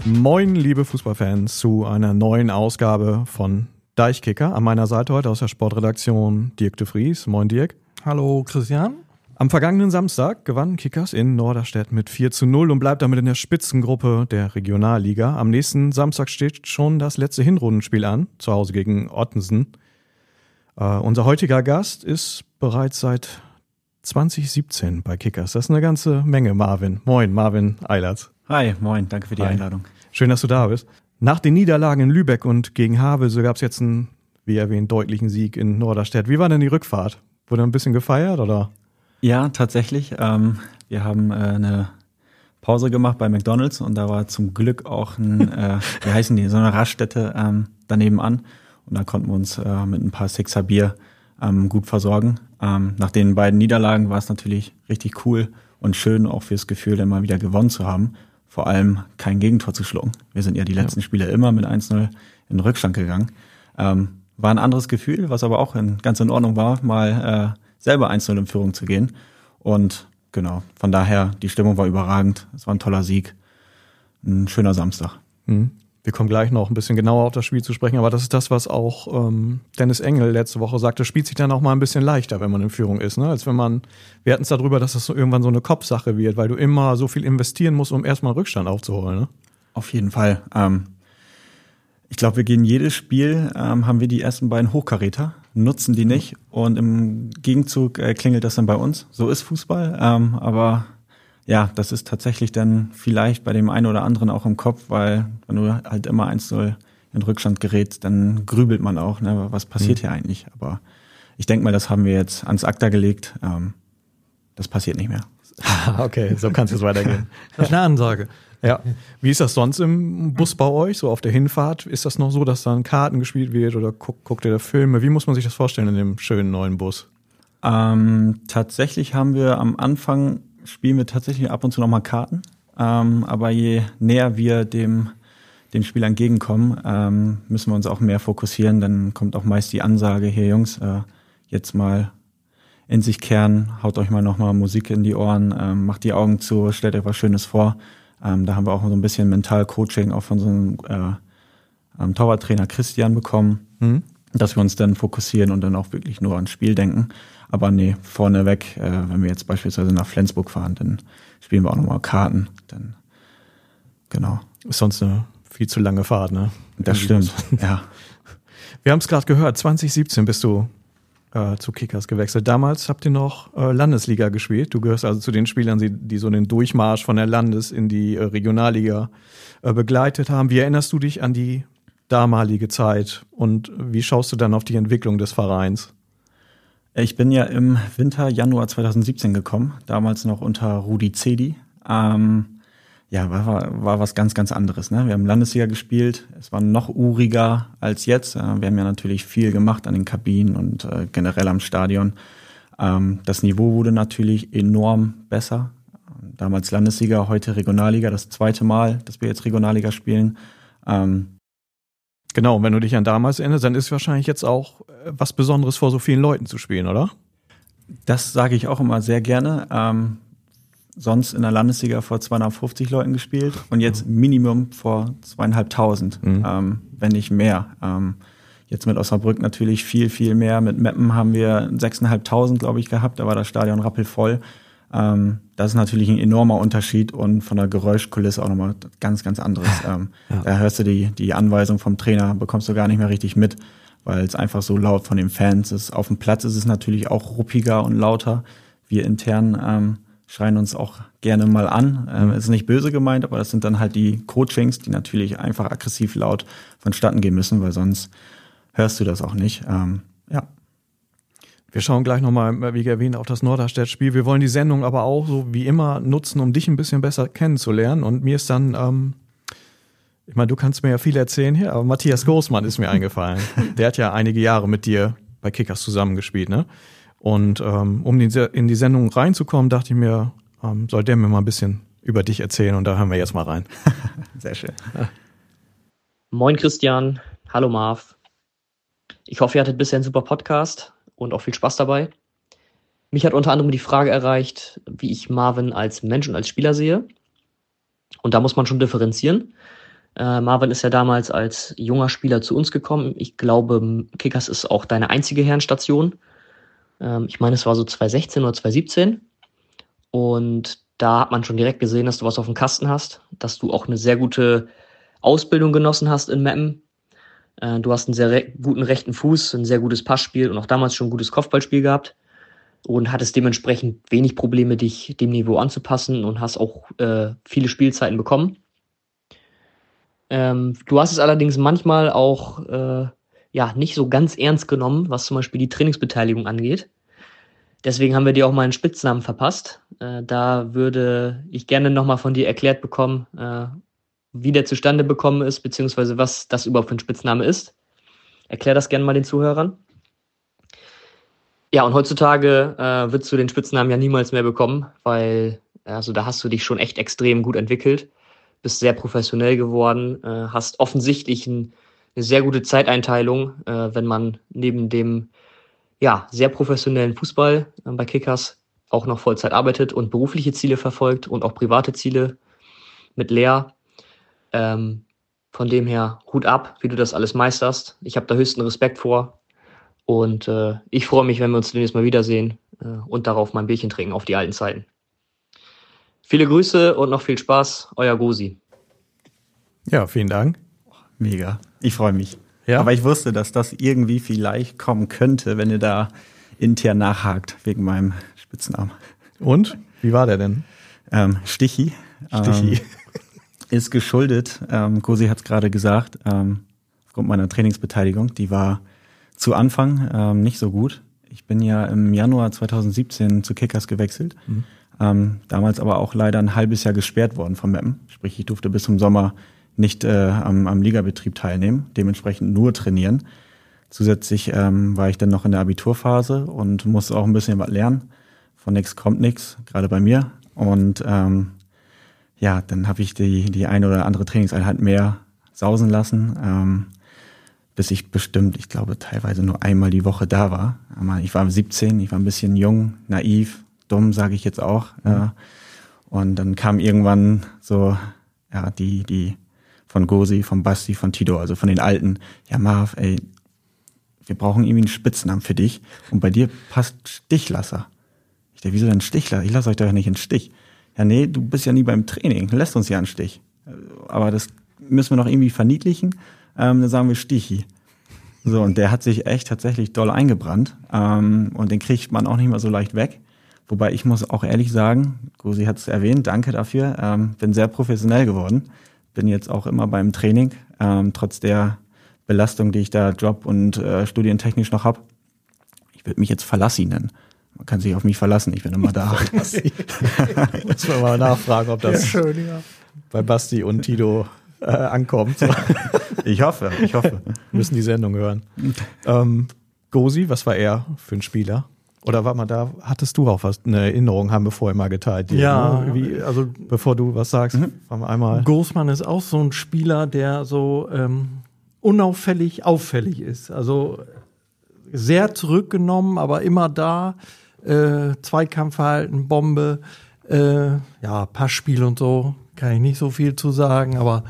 Moin, liebe Fußballfans, zu einer neuen Ausgabe von Deichkicker. An meiner Seite heute aus der Sportredaktion Dirk de Vries. Moin, Dirk. Hallo, Christian. Am vergangenen Samstag gewann Kickers in Norderstedt mit 4:0 und bleibt damit in der Spitzengruppe der Regionalliga. Am nächsten Samstag steht schon das letzte Hinrundenspiel an, zu Hause gegen Ottensen. Unser heutiger Gast ist bereits seit 2017 bei Kickers. Das ist eine ganze Menge, Marvin. Moin, Marvin Eilertz. Hi, moin, danke für die Einladung. Schön, dass du da bist. Nach den Niederlagen in Lübeck und gegen Havelse gab es jetzt einen, wie erwähnt, deutlichen Sieg in Norderstedt. Wie war denn die Rückfahrt? Wurde ein bisschen gefeiert, oder? Ja, tatsächlich. Wir haben eine Pause gemacht bei McDonald's und da war zum Glück auch so eine Raststätte daneben an. Und da konnten wir uns mit ein paar Sixer Bier gut versorgen. Nach den beiden Niederlagen war es natürlich richtig cool und schön, auch fürs Gefühl, immer wieder gewonnen zu haben. Vor allem kein Gegentor zu schlucken. Wir sind ja die letzten Spiele immer mit 1:0 in den Rückstand gegangen. War ein anderes Gefühl, was aber auch ganz in Ordnung war, mal selber 1:0 in Führung zu gehen. Und genau, von daher, die Stimmung war überragend. Es war ein toller Sieg. Ein schöner Samstag. Wir kommen gleich noch ein bisschen genauer auf das Spiel zu sprechen, aber das ist das, was auch Dennis Engel letzte Woche sagte, spielt sich dann auch mal ein bisschen leichter, wenn man in Führung ist, ne? Als wenn wir hatten es darüber, dass das so irgendwann so eine Kopfsache wird, weil du immer so viel investieren musst, um erstmal einen Rückstand aufzuholen, ne? Auf jeden Fall. Ich glaube, wir gehen jedes Spiel, haben wir die ersten beiden Hochkaräter, nutzen die nicht und im Gegenzug klingelt das dann bei uns. So ist Fußball, aber ja, das ist tatsächlich dann vielleicht bei dem einen oder anderen auch im Kopf, weil wenn du halt immer 1:0 in Rückstand gerätst, dann grübelt man auch, ne, was passiert hier eigentlich. Aber ich denke mal, das haben wir jetzt ans Akta gelegt. Das passiert nicht mehr. Okay, so kann es jetzt weitergehen. Das ist eine Ansage. Ja. Wie ist das sonst im Bus bei euch, so auf der Hinfahrt? Ist das noch so, dass dann Karten gespielt wird oder guckt ihr da Filme? Wie muss man sich das vorstellen in dem schönen neuen Bus? Tatsächlich spielen wir tatsächlich ab und zu nochmal Karten. Aber je näher wir den Spiel entgegenkommen, müssen wir uns auch mehr fokussieren. Dann kommt auch meist die Ansage, hier Jungs, jetzt mal in sich kehren, haut euch mal nochmal Musik in die Ohren, macht die Augen zu, stellt euch was Schönes vor. Da haben wir auch so ein bisschen Mental-Coaching auch von so einem Torwarttrainer Christian bekommen, dass wir uns dann fokussieren und dann auch wirklich nur ans Spiel denken. Aber nee, vorneweg, wenn wir jetzt beispielsweise nach Flensburg fahren, dann spielen wir auch nochmal Karten. Dann, genau. Ist sonst eine viel zu lange Fahrt, ne? Das stimmt, ja. Wir haben es gerade gehört, 2017 bist du zu Kickers gewechselt. Damals habt ihr noch Landesliga gespielt. Du gehörst also zu den Spielern, die so den Durchmarsch von der Landes- in die Regionalliga begleitet haben. Wie erinnerst du dich an die damalige Zeit und wie schaust du dann auf die Entwicklung des Vereins? Ich bin ja im Januar 2017 gekommen, damals noch unter Rudi Zedi. War was ganz, ganz anderes, ne? Wir haben Landesliga gespielt, es war noch uriger als jetzt. Wir haben ja natürlich viel gemacht an den Kabinen und generell am Stadion. Das Niveau wurde natürlich enorm besser. Damals Landesliga, heute Regionalliga, das zweite Mal, dass wir jetzt Regionalliga spielen. Genau, wenn du dich an damals erinnerst, dann ist wahrscheinlich jetzt auch was Besonderes, vor so vielen Leuten zu spielen, oder? Das sage ich auch immer sehr gerne. Sonst in der Landesliga vor 250 Leuten gespielt und jetzt Minimum vor 2500, wenn nicht mehr. Jetzt mit Osnabrück natürlich viel, viel mehr. Mit Meppen haben wir 6500, glaube ich, gehabt. Da war das Stadion rappelvoll. Das ist natürlich ein enormer Unterschied und von der Geräuschkulisse auch nochmal ganz, ganz anderes. Da hörst du die Anweisung vom Trainer, bekommst du gar nicht mehr richtig mit, weil es einfach so laut von den Fans ist. Auf dem Platz ist es natürlich auch ruppiger und lauter. Wir intern schreien uns auch gerne mal an. Ist nicht böse gemeint, aber das sind dann halt die Coachings, die natürlich einfach aggressiv laut vonstatten gehen müssen, weil sonst hörst du das auch nicht. Ja. Wir schauen gleich nochmal, wie erwähnt, auf das Norderstedt-Spiel. Wir wollen die Sendung aber auch so wie immer nutzen, um dich ein bisschen besser kennenzulernen. Und mir ist dann, ich meine, du kannst mir ja viel erzählen hier, aber Matthias Großmann ist mir eingefallen. Der hat ja einige Jahre mit dir bei Kickers zusammengespielt, ne? Und um in die Sendung reinzukommen, dachte ich mir, soll der mir mal ein bisschen über dich erzählen und da hören wir jetzt mal rein. Sehr schön. Moin Christian, hallo Marv. Ich hoffe, ihr hattet bisher einen super Podcast und auch viel Spaß dabei. Mich hat unter anderem die Frage erreicht, wie ich Marvin als Mensch und als Spieler sehe. Und da muss man schon differenzieren. Marvin ist ja damals als junger Spieler zu uns gekommen. Ich glaube, Kickers ist auch deine einzige Herrenstation. Ich meine, es war so 2016 oder 2017. Und da hat man schon direkt gesehen, dass du was auf dem Kasten hast, dass du auch eine sehr gute Ausbildung genossen hast in Meppen. Du hast einen sehr guten rechten Fuß, ein sehr gutes Passspiel und auch damals schon ein gutes Kopfballspiel gehabt und hattest dementsprechend wenig Probleme, dich dem Niveau anzupassen und hast auch viele Spielzeiten bekommen. Du hast es allerdings manchmal auch nicht so ganz ernst genommen, was zum Beispiel die Trainingsbeteiligung angeht. Deswegen haben wir dir auch mal einen Spitznamen verpasst. Da würde ich gerne nochmal von dir erklärt bekommen, wie der zustande gekommen ist, beziehungsweise was das überhaupt für ein Spitzname ist. Erklär das gerne mal den Zuhörern. Ja, und heutzutage würdest du den Spitznamen ja niemals mehr bekommen, weil also da hast du dich schon echt extrem gut entwickelt, bist sehr professionell geworden, hast offensichtlich eine sehr gute Zeiteinteilung, wenn man neben dem sehr professionellen Fußball bei Kickers auch noch Vollzeit arbeitet und berufliche Ziele verfolgt und auch private Ziele mit Lea. Von dem her Hut ab, wie du das alles meisterst. Ich habe da höchsten Respekt vor und ich freue mich, wenn wir uns demnächst mal wiedersehen und darauf mal ein Bierchen trinken auf die alten Zeiten. Viele Grüße und noch viel Spaß, euer Gosi. Ja, vielen Dank. Mega, ich freue mich. Ja. Aber ich wusste, dass das irgendwie vielleicht kommen könnte, wenn ihr da intern nachhakt wegen meinem Spitznamen. Und? Wie war der denn? Stichi. Stichi. Ist geschuldet, Gosi hat es gerade gesagt, aufgrund meiner Trainingsbeteiligung, die war zu Anfang nicht so gut. Ich bin ja im Januar 2017 zu Kickers gewechselt, damals aber auch leider ein halbes Jahr gesperrt worden von Meppen. Sprich, ich durfte bis zum Sommer nicht am Ligabetrieb teilnehmen, dementsprechend nur trainieren. Zusätzlich war ich dann noch in der Abiturphase und musste auch ein bisschen was lernen. Von nix kommt nix, gerade bei mir. Und dann habe ich die eine oder andere Trainingseinheit mehr sausen lassen, bis ich bestimmt, ich glaube, teilweise nur einmal die Woche da war. Ich war 17, ich war ein bisschen jung, naiv, dumm, sage ich jetzt auch. Und dann kam irgendwann so die von Gosi, von Basti, von Tito, also von den Alten. Ja, Marv, ey, wir brauchen irgendwie einen Spitznamen für dich. Und bei dir passt Stichlasser. Ich dachte, wieso denn Stichlasser? Ich lasse euch doch nicht in Stich. Ja, nee, du bist ja nie beim Training. Lässt uns ja einen Stich. Aber das müssen wir noch irgendwie verniedlichen. Dann sagen wir Stichi. So, und der hat sich echt tatsächlich doll eingebrannt. Und den kriegt man auch nicht mehr so leicht weg. Wobei ich muss auch ehrlich sagen, Gosi hat es erwähnt, danke dafür. Bin sehr professionell geworden. Bin jetzt auch immer beim Training, trotz der Belastung, die ich da Job- und studientechnisch noch habe. Ich würde mich jetzt Verlassi nennen. Man kann sich auf mich verlassen, ich bin immer da. Muss man mal nachfragen, ob das bei Basti und Tito ankommt. Ich hoffe. Müssen die Sendung hören. Gosi, was war er für ein Spieler? Oder warte mal, da hattest du auch was, eine Erinnerung, haben wir vorher mal geteilt. Ja. Ne? Also bevor du was sagst, fahren wir einmal. Großmann ist auch so ein Spieler, der so unauffällig auffällig ist. Also sehr zurückgenommen, aber immer da. Zweikampfverhalten, Bombe, Passspiel und so, kann ich nicht so viel zu sagen, aber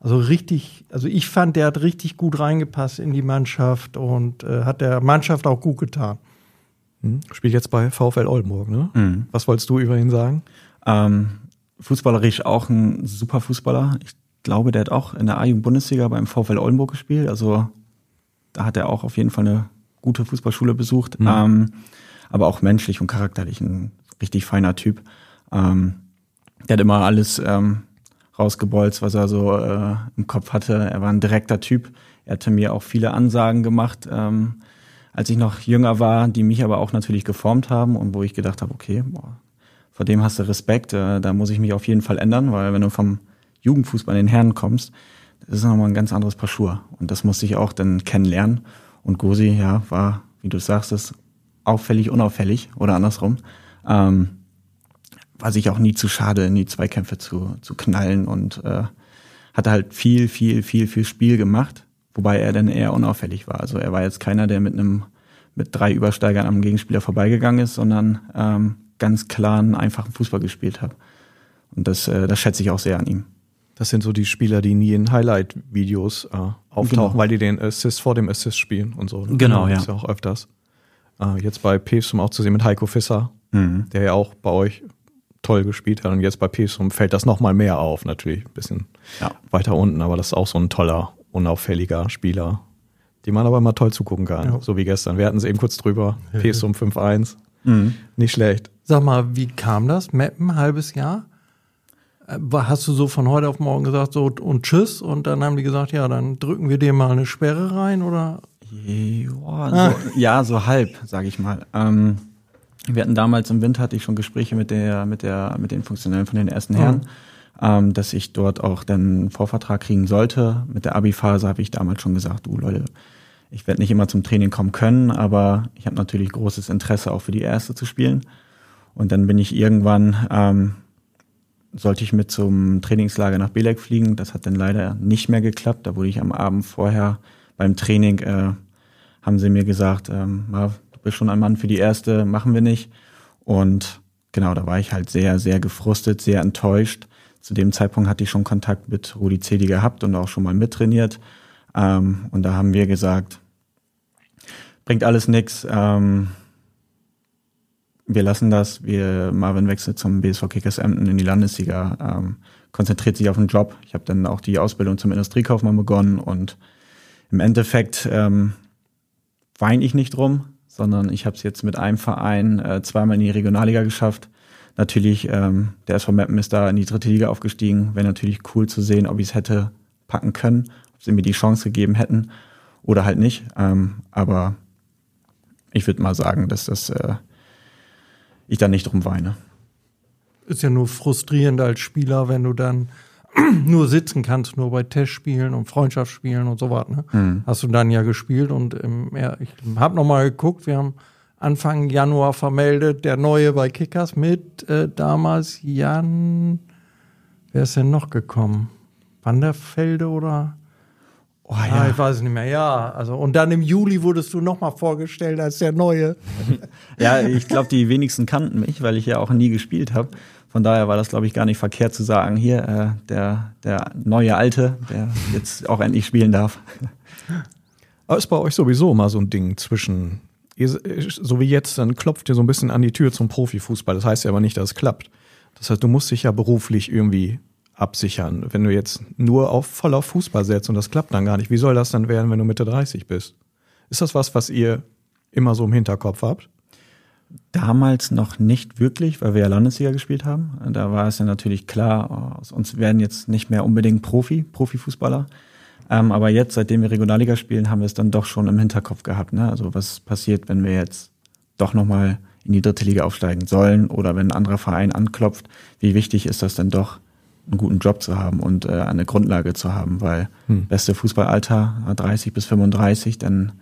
ich fand, der hat richtig gut reingepasst in die Mannschaft und hat der Mannschaft auch gut getan. Spielt jetzt bei VfL Oldenburg, ne? Mhm. Was wolltest du über ihn sagen? Fußballerisch auch ein super Fußballer. Ich glaube, der hat auch in der A-Jugend-Bundesliga beim VfL Oldenburg gespielt. Also da hat er auch auf jeden Fall eine gute Fußballschule besucht. Aber auch menschlich und charakterlich ein richtig feiner Typ. Der hat immer alles rausgebolzt, was er so im Kopf hatte. Er war ein direkter Typ. Er hatte mir auch viele Ansagen gemacht, als ich noch jünger war, die mich aber auch natürlich geformt haben und wo ich gedacht habe, okay, vor dem hast du Respekt, da muss ich mich auf jeden Fall ändern, weil wenn du vom Jugendfußball in den Herren kommst, das ist nochmal ein ganz anderes Paar Schuhe. Und das musste ich auch dann kennenlernen. Und Gosi, war, wie du sagst, das auffällig, unauffällig oder andersrum. War sich auch nie zu schade, in die Zweikämpfe zu knallen und hatte halt viel Spiel gemacht, wobei er dann eher unauffällig war. Also er war jetzt keiner, der mit 3 Übersteigern am Gegenspieler vorbeigegangen ist, sondern ganz klar einen einfachen Fußball gespielt hat. Und das schätze ich auch sehr an ihm. Das sind so die Spieler, die nie in Highlight-Videos auftauchen, weil die den Assist vor dem Assist spielen und so. Genau, ja. Das ist ja auch öfters. Jetzt bei PSV auch zu sehen mit Heiko Visser, der ja auch bei euch toll gespielt hat. Und jetzt bei PSV fällt das nochmal mehr auf, natürlich ein bisschen weiter unten. Aber das ist auch so ein toller, unauffälliger Spieler, dem man aber immer toll zugucken kann. Ja. So wie gestern. Wir hatten es eben kurz drüber. PSV 5-1. Nicht schlecht. Sag mal, wie kam das? Meppen, halbes Jahr? Hast du so von heute auf morgen gesagt, so und tschüss? Und dann haben die gesagt, ja, dann drücken wir dir mal eine Sperre rein, oder? Ja, so halb, sage ich mal. Wir hatten damals im Winter, hatte ich schon Gespräche mit den Funktionären von den ersten Herren, dass ich dort auch den Vorvertrag kriegen sollte. Mit der Abi-Phase habe ich damals schon gesagt, Leute, ich werde nicht immer zum Training kommen können, aber ich habe natürlich großes Interesse auch für die Erste zu spielen. Und dann bin ich irgendwann, sollte ich mit zum Trainingslager nach Belek fliegen. Das hat dann leider nicht mehr geklappt. Da wurde ich am Abend vorher beim Training, haben sie mir gesagt, du bist schon ein Mann für die Erste, machen wir nicht. Und genau, da war ich halt sehr, sehr gefrustet, sehr enttäuscht. Zu dem Zeitpunkt hatte ich schon Kontakt mit Rudi Zedi gehabt und auch schon mal mittrainiert. Und da haben wir gesagt, bringt alles nix. Wir lassen das. Marvin wechselt zum BSV Kickers Emden in die Landesliga, konzentriert sich auf den Job. Ich habe dann auch die Ausbildung zum Industriekaufmann begonnen und im Endeffekt weine ich nicht drum, sondern ich habe es jetzt mit einem Verein zweimal in die Regionalliga geschafft. Natürlich, der SV Meppen ist da in die 3. Liga aufgestiegen. Wäre natürlich cool zu sehen, ob ich es hätte packen können, ob sie mir die Chance gegeben hätten oder halt nicht. Aber ich würde mal sagen, dass ich da nicht drum weine. Ist ja nur frustrierend als Spieler, wenn du dann nur sitzen kannst, nur bei Testspielen und Freundschaftsspielen und so was. Ne? Hast du dann ja gespielt und ich habe nochmal geguckt, wir haben Anfang Januar vermeldet, der Neue bei Kickers mit damals Jan, wer ist denn noch gekommen? Wanderfelde oder? Oh ja, ich weiß es nicht mehr. Ja, also und dann im Juli wurdest du nochmal vorgestellt als der Neue. Ja, ich glaube, die wenigsten kannten mich, weil ich ja auch nie gespielt habe. Von daher war das, glaube ich, gar nicht verkehrt zu sagen, hier, der neue Alte, der jetzt auch endlich spielen darf. Aber ist bei euch sowieso mal so ein Ding zwischen, so wie jetzt, dann klopft ihr so ein bisschen an die Tür zum Profifußball. Das heißt ja aber nicht, dass es klappt. Das heißt, du musst dich ja beruflich irgendwie absichern. Wenn du jetzt nur voll auf Fußball setzt und das klappt dann gar nicht, wie soll das dann werden, wenn du Mitte 30 bist? Ist das was ihr immer so im Hinterkopf habt? Damals noch nicht wirklich, weil wir ja Landesliga gespielt haben. Da war es ja natürlich klar, aus uns werden jetzt nicht mehr unbedingt Profifußballer. Aber jetzt, seitdem wir Regionalliga spielen, haben wir es dann doch schon im Hinterkopf gehabt. Ne? Also was passiert, wenn wir jetzt doch nochmal in die 3. Liga aufsteigen sollen oder wenn ein anderer Verein anklopft? Wie wichtig ist das denn doch, einen guten Job zu haben und eine Grundlage zu haben, weil beste Fußballalter 30 bis 35, dann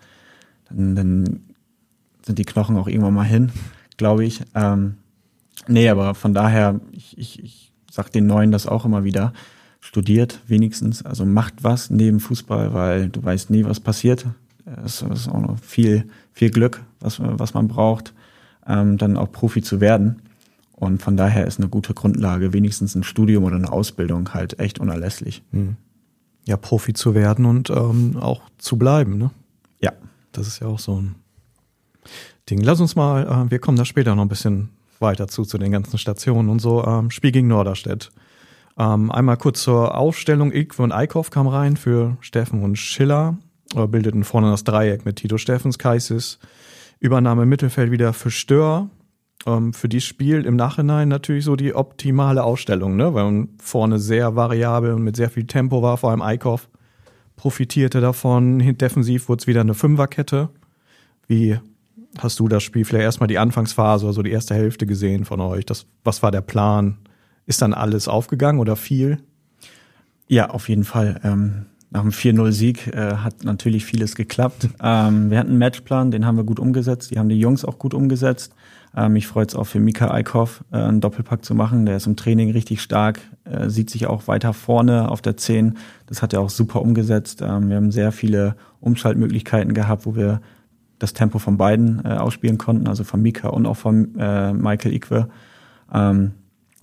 sind die Knochen auch irgendwann mal hin, glaube ich. Nee, aber von daher, ich sag den Neuen das auch immer wieder, studiert wenigstens, also macht was neben Fußball, weil du weißt nie, was passiert. Es ist auch noch viel Glück, was man braucht, dann auch Profi zu werden. Und von daher ist eine gute Grundlage, wenigstens ein Studium oder eine Ausbildung halt echt unerlässlich. Ja, Profi zu werden und auch zu bleiben, ne? Ja. Das ist ja auch so ein Ding. Lass uns mal, wir kommen da später noch ein bisschen weiter zu den ganzen Stationen und so. Spiel gegen Norderstedt. Einmal kurz zur Aufstellung. Ikwe und Eickhoff kamen rein für Steffen und Schiller, bildeten vorne das Dreieck mit Tito Steffens, Kaisis. Übernahme im Mittelfeld wieder für Stör. Für die Spiel im Nachhinein natürlich so die optimale Ausstellung, ne? Weil man vorne sehr variabel und mit sehr viel Tempo war, vor allem Eickhoff profitierte davon. Defensiv wurde es wieder eine Fünferkette. Wie hast du das Spiel, vielleicht erstmal die Anfangsphase, also die erste Hälfte gesehen von euch? Was war der Plan? Ist dann alles aufgegangen oder viel? Ja, auf jeden Fall. Nach dem 4-0-Sieg hat natürlich vieles geklappt. Wir hatten einen Matchplan, den haben wir gut umgesetzt. Die haben die Jungs auch gut umgesetzt. Mich freut es auch für Mika Eickhoff, einen Doppelpack zu machen. Der ist im Training richtig stark, sieht sich auch weiter vorne auf der 10. Das hat er auch super umgesetzt. Wir haben sehr viele Umschaltmöglichkeiten gehabt, wo wir das Tempo von beiden ausspielen konnten, also von Mika und auch von Michael Ikwe.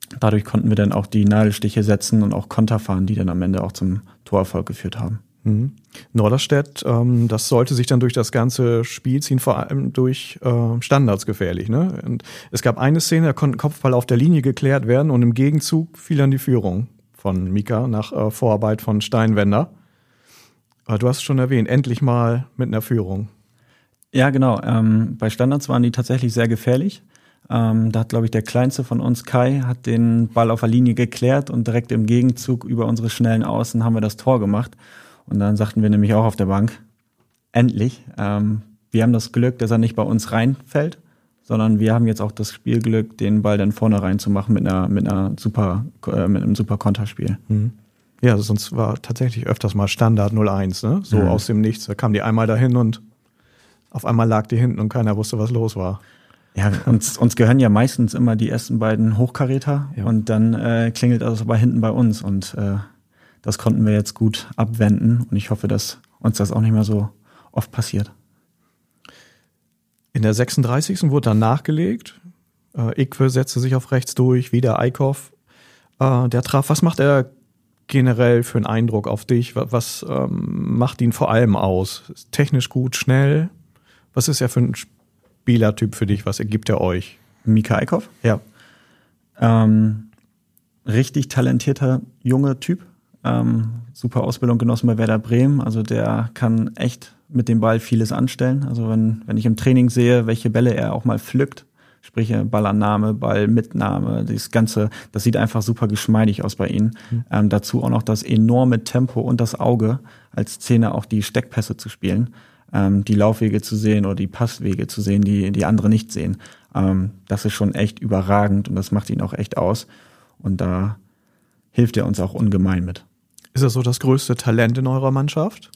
dadurch konnten wir dann auch die Nadelstiche setzen und auch Konter fahren, die dann am Ende auch zum Torerfolg geführt haben. Norderstedt, das sollte sich dann durch das ganze Spiel ziehen, vor allem durch Standards gefährlich. Ne? Und es gab eine Szene, da konnte ein Kopfball auf der Linie geklärt werden und im Gegenzug fiel dann die Führung von Mika nach Vorarbeit von Steinwender. Aber du hast es schon erwähnt, endlich mal mit einer Führung. Ja, genau. Bei Standards waren die tatsächlich sehr gefährlich. Da hat, glaube ich, der Kleinste von uns, Kai, hat den Ball auf der Linie geklärt und direkt im Gegenzug über unsere schnellen Außen haben wir das Tor gemacht. Und dann sagten wir nämlich auch auf der Bank, endlich, wir haben das Glück, dass er nicht bei uns reinfällt, sondern wir haben jetzt auch das Spielglück, den Ball dann vorne reinzumachen mit einem super Konterspiel. Ja, sonst war tatsächlich öfters mal Standard 0-1, ne? So aus dem Nichts. Da kam die einmal dahin und auf einmal lag die hinten und keiner wusste, was los war. Ja, uns gehören ja meistens immer die ersten beiden Hochkaräter und dann klingelt das aber hinten bei uns und das konnten wir jetzt gut abwenden und ich hoffe, dass uns das auch nicht mehr so oft passiert. In der 36. wurde dann nachgelegt. Ikwe setzte sich auf rechts durch, wieder Eickhoff. Der traf. Was macht er generell für einen Eindruck auf dich? Was macht ihn vor allem aus? Ist technisch gut, schnell? Was ist er für ein Spielertyp für dich? Was ergibt er euch? Mika Eickhoff? Ja. Richtig talentierter junger Typ. Super Ausbildung genossen bei Werder Bremen. Also der kann echt mit dem Ball vieles anstellen. Also wenn ich im Training sehe, welche Bälle er auch mal pflückt, sprich Ballannahme, Ballmitnahme, das sieht einfach super geschmeidig aus bei ihm. Dazu auch noch das enorme Tempo und das Auge, als Zehner auch die Steckpässe zu spielen, die Laufwege zu sehen oder die Passwege zu sehen, die andere nicht sehen. Das ist schon echt überragend und das macht ihn auch echt aus. Und da hilft er uns auch ungemein mit. Ist das so das größte Talent in eurer Mannschaft?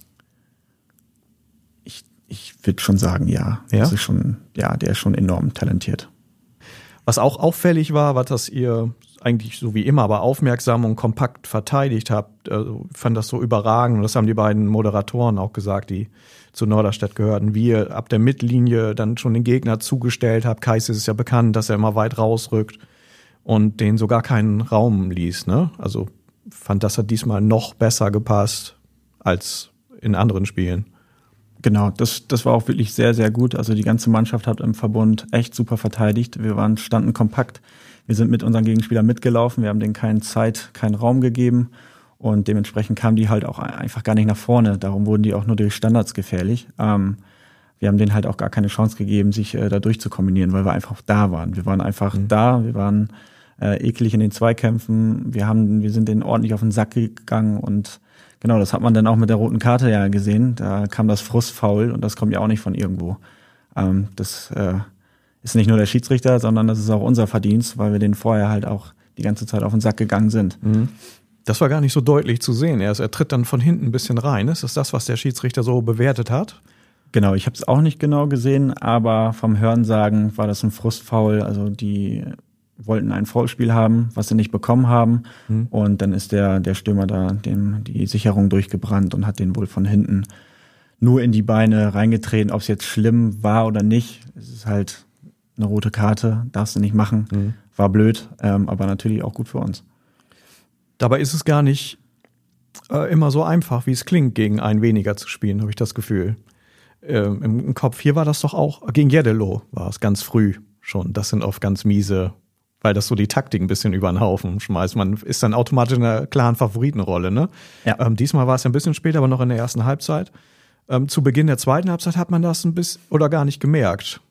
Ich würde schon sagen, ja. Das ist schon, der ist schon enorm talentiert. Was auch auffällig war, dass ihr eigentlich so wie immer, aber aufmerksam und kompakt verteidigt habt. Also, ich fand das so überragend. Und das haben die beiden Moderatoren auch gesagt, die zu Norderstedt gehörten. Wie ihr ab der Mittellinie dann schon den Gegner zugestellt habt. Kais ist ja bekannt, dass er immer weit rausrückt und denen sogar keinen Raum ließ. Ne? Also fand, das hat diesmal noch besser gepasst als in anderen Spielen. Genau, das war auch wirklich sehr, sehr gut. Also die ganze Mannschaft hat im Verbund echt super verteidigt. Wir standen kompakt. Wir sind mit unseren Gegenspielern mitgelaufen. Wir haben denen keine Zeit, keinen Raum gegeben. Und dementsprechend kamen die halt auch einfach gar nicht nach vorne. Darum wurden die auch nur durch Standards gefährlich. Wir haben denen halt auch gar keine Chance gegeben, sich da durchzukombinieren, weil wir einfach da waren. Wir waren einfach da. Wir waren eklig in den Zweikämpfen. Wir sind denen ordentlich auf den Sack gegangen und genau, das hat man dann auch mit der roten Karte ja gesehen. Da kam das Frustfoul und das kommt ja auch nicht von irgendwo. Das ist nicht nur der Schiedsrichter, sondern das ist auch unser Verdienst, weil wir denen vorher halt auch die ganze Zeit auf den Sack gegangen sind. Das war gar nicht so deutlich zu sehen. Er tritt dann von hinten ein bisschen rein. Ist das, was der Schiedsrichter so bewertet hat? Genau, ich habe es auch nicht genau gesehen, aber vom Hörensagen war das ein Frustfoul. Also die wollten ein Foulspiel haben, was sie nicht bekommen haben. Und dann ist der Stürmer da dem die Sicherung durchgebrannt und hat den wohl von hinten nur in die Beine reingetreten. Ob es jetzt schlimm war oder nicht, es ist halt eine rote Karte, darfst du nicht machen. War blöd, aber natürlich auch gut für uns. Dabei ist es gar nicht immer so einfach, wie es klingt, gegen einen weniger zu spielen, habe ich das Gefühl. Im Kopf hier war das doch auch, gegen Jeddelo war es ganz früh schon. Das sind oft ganz miese, weil das so die Taktik ein bisschen über den Haufen schmeißt. Man ist dann automatisch in einer klaren Favoritenrolle. Ne? Ja. Diesmal war es ein bisschen später, aber noch in der ersten Halbzeit. Zu Beginn der zweiten Halbzeit hat man das ein bisschen oder gar nicht gemerkt.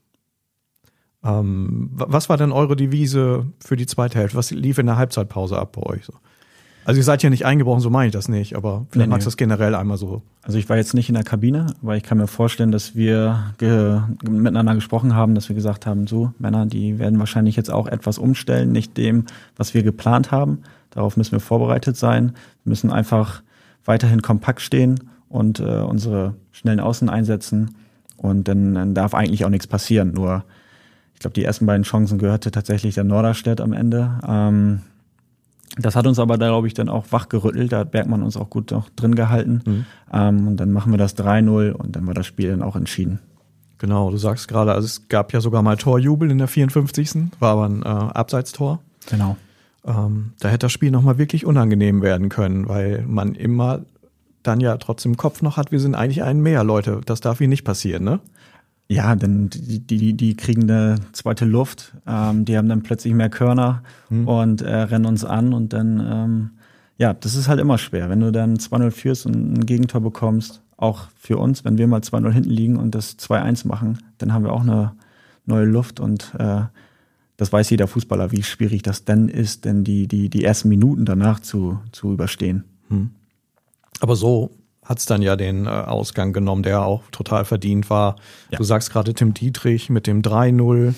Was war denn eure Devise für die zweite Hälfte? Was lief in der Halbzeitpause ab bei euch? So? Also ihr seid ja nicht eingebrochen, so meine ich das nicht, aber vielleicht magst du das generell einmal so. Also ich war jetzt nicht in der Kabine, aber ich kann mir vorstellen, dass wir miteinander gesprochen haben, dass wir gesagt haben, so Männer, die werden wahrscheinlich jetzt auch etwas umstellen, nicht dem, was wir geplant haben. Darauf müssen wir vorbereitet sein. Wir müssen einfach weiterhin kompakt stehen und unsere schnellen Außen einsetzen und dann darf eigentlich auch nichts passieren. Nur, ich glaube, die ersten beiden Chancen gehörte tatsächlich der Norderstedt am Ende. Das hat uns aber, glaube ich, dann auch wachgerüttelt. Da hat Bergmann uns auch gut noch drin gehalten. Und dann machen wir das 3-0 und dann war das Spiel dann auch entschieden. Genau, du sagst gerade, also es gab ja sogar mal Torjubel in der 54. War aber ein Abseitstor. Genau. Da hätte das Spiel nochmal wirklich unangenehm werden können, weil man immer dann ja trotzdem im Kopf noch hat, wir sind eigentlich einen mehr, Leute. Das darf ihnen nicht passieren, ne? Ja, denn die kriegen eine zweite Luft, die haben dann plötzlich mehr Körner und rennen uns an und dann, das ist halt immer schwer, wenn du dann 2-0 führst und ein Gegentor bekommst, auch für uns, wenn wir mal 2-0 hinten liegen und das 2-1 machen, dann haben wir auch eine neue Luft und das weiß jeder Fußballer, wie schwierig das denn ist, denn die ersten Minuten danach zu überstehen. Aber so hat's dann ja den Ausgang genommen, der auch total verdient war. Ja. Du sagst gerade Tim Dietrich mit dem 3-0.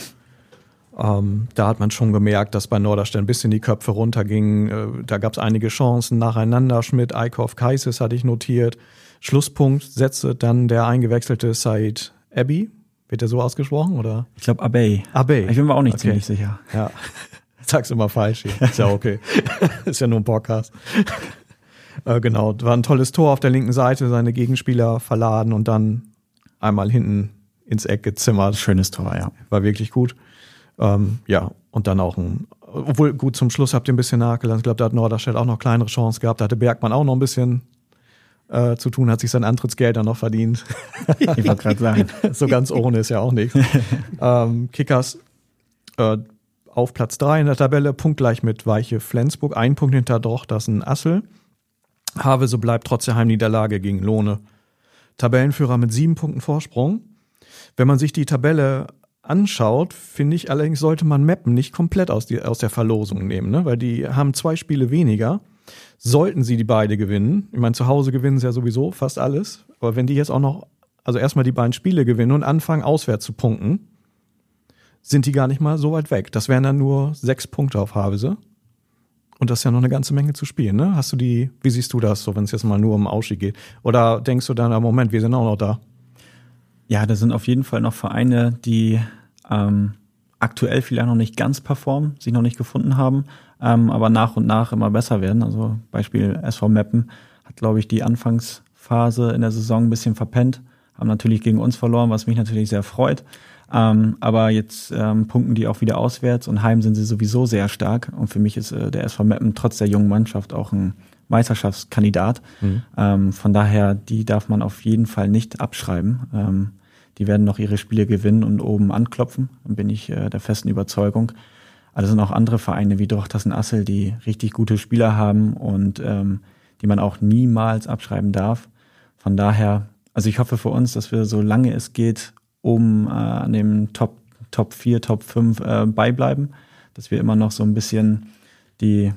Da hat man schon gemerkt, dass bei Norderstedt ein bisschen die Köpfe runtergingen. Da gab's einige Chancen nacheinander. Schmidt, Eickhoff, Kaises hatte ich notiert. Schlusspunkt setzte dann der eingewechselte Said Abbey. Wird der so ausgesprochen, oder? Ich glaube Abey. Ich bin mir auch nicht ziemlich sicher. Ja, sag's immer falsch hier. Ist ja okay. Ist ja nur ein Podcast. Genau, war ein tolles Tor auf der linken Seite, seine Gegenspieler verladen und dann einmal hinten ins Eck gezimmert. Schönes Tor, ja. War wirklich gut. Und dann auch obwohl gut, zum Schluss habt ihr ein bisschen nachgelassen. Ich glaube, da hat Norderstedt auch noch kleinere Chance gehabt. Da hatte Bergmann auch noch ein bisschen zu tun, hat sich sein Antrittsgeld dann noch verdient. Ich wollte gerade sagen. So ganz ohne ist ja auch nichts. Kickers auf Platz 3 in der Tabelle, punktgleich mit Weiche Flensburg, 1 Punkt hinter Drochtersen Assel. Havelse bleibt trotz der Heimniederlage gegen Lohne Tabellenführer mit 7 Punkten Vorsprung. Wenn man sich die Tabelle anschaut, finde ich allerdings, sollte man Meppen nicht komplett aus der Verlosung nehmen, ne? Weil die haben 2 Spiele weniger. Sollten sie die beide gewinnen, ich meine, zu Hause gewinnen sie ja sowieso fast alles, aber wenn die jetzt auch noch, also erstmal die beiden Spiele gewinnen und anfangen auswärts zu punkten, sind die gar nicht mal so weit weg. Das wären dann nur 6 Punkte auf Havelse. Und das ist ja noch eine ganze Menge zu spielen, ne? Wie siehst du das, so wenn es jetzt mal nur um Ausstieg geht? Oder denkst du dann, Moment, wir sind auch noch da? Ja, da sind auf jeden Fall noch Vereine, die aktuell vielleicht noch nicht ganz performen, sich noch nicht gefunden haben, aber nach und nach immer besser werden. Also Beispiel SV Meppen hat, glaube ich, die Anfangsphase in der Saison ein bisschen verpennt, haben natürlich gegen uns verloren, was mich natürlich sehr freut. Aber jetzt punkten die auch wieder auswärts und heim sind sie sowieso sehr stark. Und für mich ist der SV Meppen trotz der jungen Mannschaft auch ein Meisterschaftskandidat. Von daher, die darf man auf jeden Fall nicht abschreiben. Die werden noch ihre Spiele gewinnen und oben anklopfen. Dann bin ich der festen Überzeugung. Aber es sind auch andere Vereine wie Drochtersen Assel, die richtig gute Spieler haben und die man auch niemals abschreiben darf. Von daher, also ich hoffe für uns, dass wir, solange es geht, oben an dem Top 4, Top 5 beibleiben, dass wir immer noch so ein bisschen die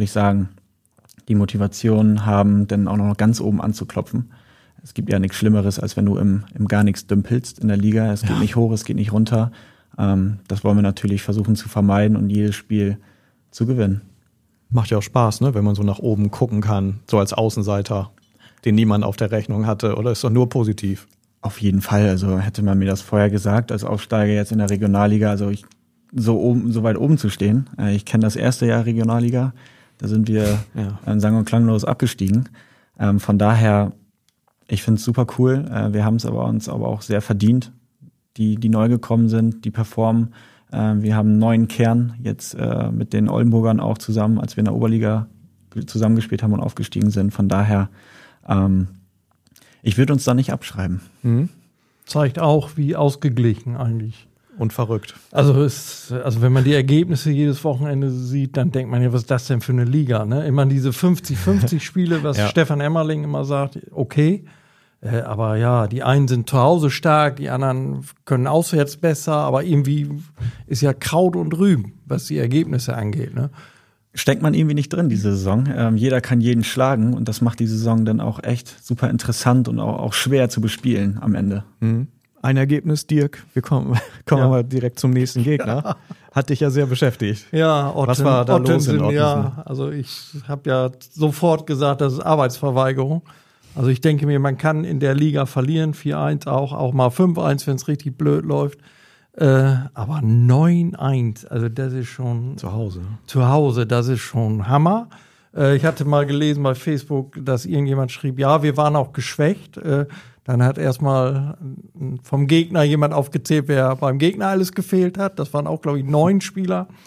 Motivation haben, dann auch noch ganz oben anzuklopfen. Es gibt ja nichts Schlimmeres, als wenn du im gar nichts dümpelst in der Liga. Es geht nicht hoch, es geht nicht runter. Das wollen wir natürlich versuchen zu vermeiden und jedes Spiel zu gewinnen. Macht ja auch Spaß, ne, wenn man so nach oben gucken kann, so als Außenseiter, den niemand auf der Rechnung hatte, oder ist doch nur positiv? Auf jeden Fall, also hätte man mir das vorher gesagt, als Aufsteiger jetzt in der Regionalliga, also so weit oben zu stehen. Ich kenne das erste Jahr Regionalliga, da sind wir sang- und klanglos abgestiegen. Von daher, ich finde es super cool. Wir haben es uns aber auch sehr verdient, die neu gekommen sind, die performen. Wir haben einen neuen Kern jetzt mit den Oldenburgern auch zusammen, als wir in der Oberliga zusammengespielt haben und aufgestiegen sind. Von daher, ich würde uns da nicht abschreiben. Zeigt auch, wie ausgeglichen eigentlich. Und verrückt. Also wenn man die Ergebnisse jedes Wochenende sieht, dann denkt man ja, was ist das denn für eine Liga? Ne? Immer diese 50-50 Spiele, was Stefan Emmerling immer sagt, okay. Aber ja, die einen sind zu Hause stark, die anderen können auswärts besser, aber irgendwie ist ja Kraut und Rüben, was die Ergebnisse angeht. Ne? Steckt man irgendwie nicht drin, diese Saison. Jeder kann jeden schlagen und das macht die Saison dann auch echt super interessant und auch schwer zu bespielen am Ende. Ein Ergebnis, Dirk, wir kommen aber direkt zum nächsten Gegner. Hat dich ja sehr beschäftigt. Ja, was war da los in Ottensen? Ja, also ich habe ja sofort gesagt, das ist Arbeitsverweigerung. Also ich denke mir, man kann in der Liga verlieren, 4-1 auch mal 5-1, wenn es richtig blöd läuft. Aber 9-1, also das ist schon... Zu Hause, das ist schon Hammer. Ich hatte mal gelesen bei Facebook, dass irgendjemand schrieb, ja, wir waren auch geschwächt. Dann hat erstmal vom Gegner jemand aufgezählt, wer beim Gegner alles gefehlt hat. Das waren auch, glaube ich, 9 Spieler.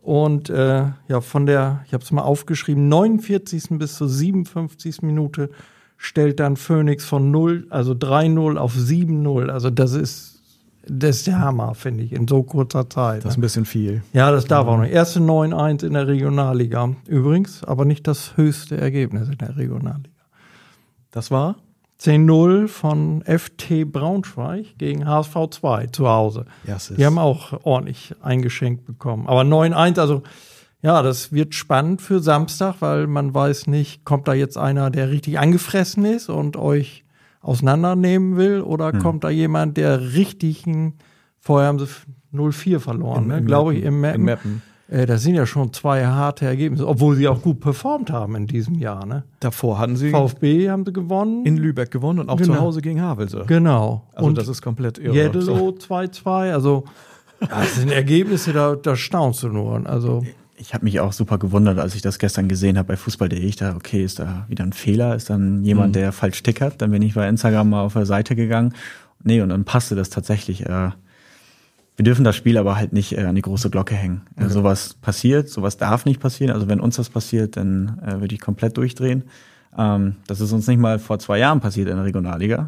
Und ja, ich habe es mal aufgeschrieben, 49. bis zur 57. Minute stellt dann Phoenix von 0, also 3-0 auf 7-0. Also das ist der Hammer, finde ich, in so kurzer Zeit. Das ist ein bisschen viel. Ja, das darf auch noch. Erste 9-1 in der Regionalliga. Übrigens, aber nicht das höchste Ergebnis in der Regionalliga. Das war? 10-0 von FT Braunschweig gegen HSV 2 zu Hause. Die haben auch ordentlich eingeschenkt bekommen. Aber 9-1, also ja, das wird spannend für Samstag, weil man weiß nicht, kommt da jetzt einer, der richtig angefressen ist und euch auseinandernehmen will, oder kommt da jemand, der vorher haben sie 0-4 verloren, glaube ich, im Meppen. Das sind ja schon 2 harte Ergebnisse, obwohl sie auch gut performt haben in diesem Jahr. Ne? Davor hatten sie VfB haben sie gewonnen. In Lübeck gewonnen und auch zu Hause gegen Havelse. Genau. Also und das ist komplett irre. Jeddelo 2-2, also das sind Ergebnisse, da staunst du nur. Also ich habe mich auch super gewundert, als ich das gestern gesehen habe bei Fußball.de. Ich dachte, okay, ist da wieder ein Fehler? Ist dann jemand, der falsch tickert? Dann bin ich bei Instagram mal auf der Seite gegangen. Nee, und dann passte das tatsächlich. Wir dürfen das Spiel aber halt nicht an die große Glocke hängen. Okay. Sowas passiert, sowas darf nicht passieren. Also wenn uns das passiert, dann würde ich komplett durchdrehen. Das ist uns nicht mal vor 2 Jahren passiert in der Regionalliga.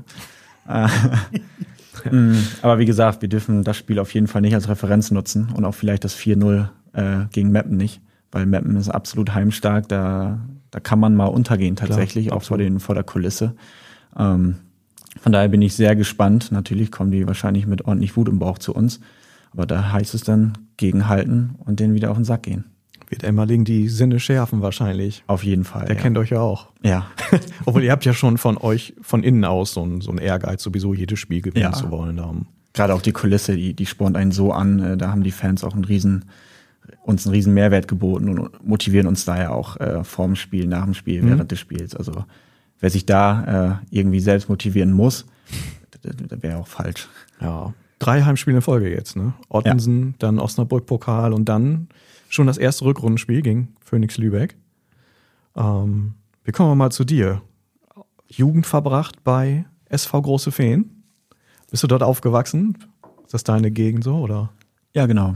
Aber wie gesagt, wir dürfen das Spiel auf jeden Fall nicht als Referenz nutzen und auch vielleicht das 4-0 gegen Meppen nicht, weil Meppen ist absolut heimstark. Da kann man mal untergehen tatsächlich, klar, auch vor der Kulisse. Von daher bin ich sehr gespannt. Natürlich kommen die wahrscheinlich mit ordentlich Wut im Bauch zu uns. Aber da heißt es dann gegenhalten und denen wieder auf den Sack gehen. Wird Emmerling die Sinne schärfen wahrscheinlich. Auf jeden Fall. Der kennt euch ja auch. Ja. Obwohl ihr habt ja schon von innen aus so einen Ehrgeiz, sowieso jedes Spiel gewinnen zu wollen. Gerade auch die Kulisse, die spornt einen so an. Da haben die Fans auch uns einen riesen Mehrwert geboten und motivieren uns da ja auch vorm Spiel, nach dem Spiel, während des Spiels. Also wer sich da irgendwie selbst motivieren muss, das wäre auch falsch. Ja. 3 Heimspiele in Folge jetzt, ne? Ottensen, dann Osnabrück-Pokal und dann schon das erste Rückrundenspiel gegen Phoenix Lübeck. Wir kommen mal zu dir. Jugend verbracht bei SV Große Feen. Bist du dort aufgewachsen? Ist das deine Gegend so, oder? Ja, genau.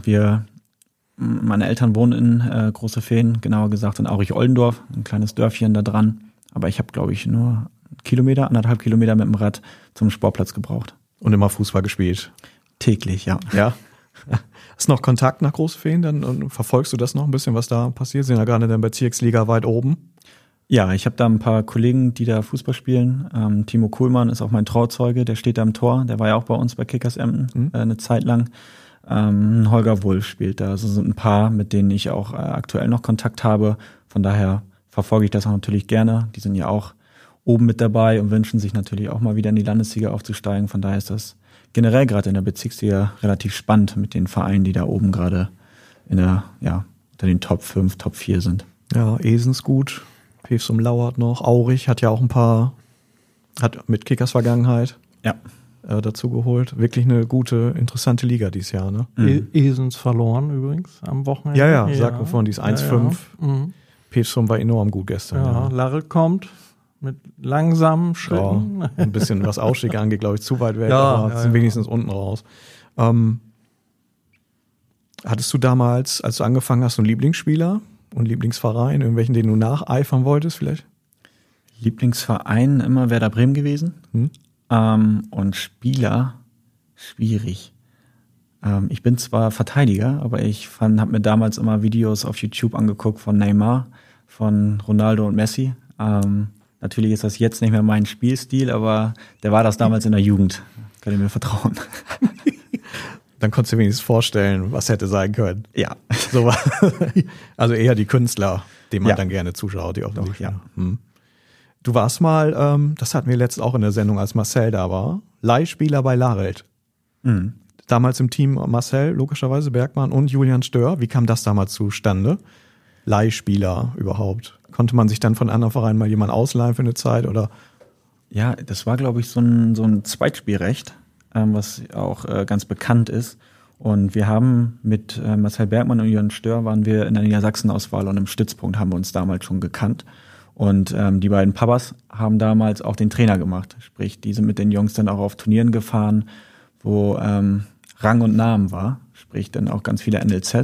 Meine Eltern wohnen in Große Feen, genauer gesagt in Aurich-Oldendorf, ein kleines Dörfchen da dran. Aber ich habe, glaube ich, nur 1,5 Kilometer mit dem Rad zum Sportplatz gebraucht. Und immer Fußball gespielt? Täglich, ja. Ja. Hast du noch Kontakt nach Große Feen? Dann verfolgst du das noch ein bisschen, was da passiert? Sind ja gerade in der Bezirksliga weit oben. Ja, ich habe da ein paar Kollegen, die da Fußball spielen. Timo Kuhlmann ist auch mein Trauzeuge, der steht da im Tor. Der war ja auch bei uns bei Kickers Emden eine Zeit lang. Holger Wulff spielt da. Also sind ein paar, mit denen ich auch aktuell noch Kontakt habe. Von daher verfolge ich das auch natürlich gerne. Die sind ja auch oben mit dabei und wünschen sich natürlich auch mal wieder in die Landesliga aufzusteigen. Von daher ist das generell gerade in der Bezirksliga relativ spannend mit den Vereinen, die da oben gerade unter den Top 5, Top 4 sind. Ja, Esens gut, Pevsum Lauert noch, Aurich hat ja auch ein paar, hat mit Kickers Vergangenheit dazu geholt. Wirklich eine gute, interessante Liga dieses Jahr, ne? Esens verloren übrigens am Wochenende. Ja, sag mir vorhin, die ist 1-5. Ja. Pevsum war enorm gut gestern. Ja, Larre kommt mit langsamen Schritten. Ja, ein bisschen, was Ausstieg angeht, glaube ich, zu weit weg, aber sind wenigstens unten raus. Hattest du damals, als du angefangen hast, einen Lieblingsspieler und Lieblingsverein, irgendwelchen, den du nacheifern wolltest vielleicht? Lieblingsverein immer Werder Bremen gewesen. Und Spieler, schwierig. Ich bin zwar Verteidiger, aber ich habe mir damals immer Videos auf YouTube angeguckt von Neymar, von Ronaldo und Messi. Natürlich ist das jetzt nicht mehr mein Spielstil, aber der war das damals in der Jugend. Könnt ihr mir vertrauen. Dann konntest du dir wenigstens vorstellen, was hätte sein können. Ja. So, also eher die Künstler, denen man dann gerne zuschaut, die offensichtlich. Ja. Du warst mal, das hatten wir letztens auch in der Sendung, als Marcel da war, Leihspieler bei Larelt. Damals im Team Marcel, logischerweise Bergmann und Julian Stör. Wie kam das damals zustande? Leihspieler überhaupt? Konnte man sich dann von anderen Vereinen mal jemanden ausleihen für eine Zeit, oder? Ja, das war, glaube ich, so ein Zweitspielrecht, was auch ganz bekannt ist. Und wir haben mit Marcel Bergmann und Julian Stör waren wir in der Niedersachsen-Auswahl und im Stützpunkt haben wir uns damals schon gekannt. Und die beiden Papas haben damals auch den Trainer gemacht. Sprich, die sind mit den Jungs dann auch auf Turnieren gefahren, wo Rang und Namen war. Sprich, dann auch ganz viele NLZs.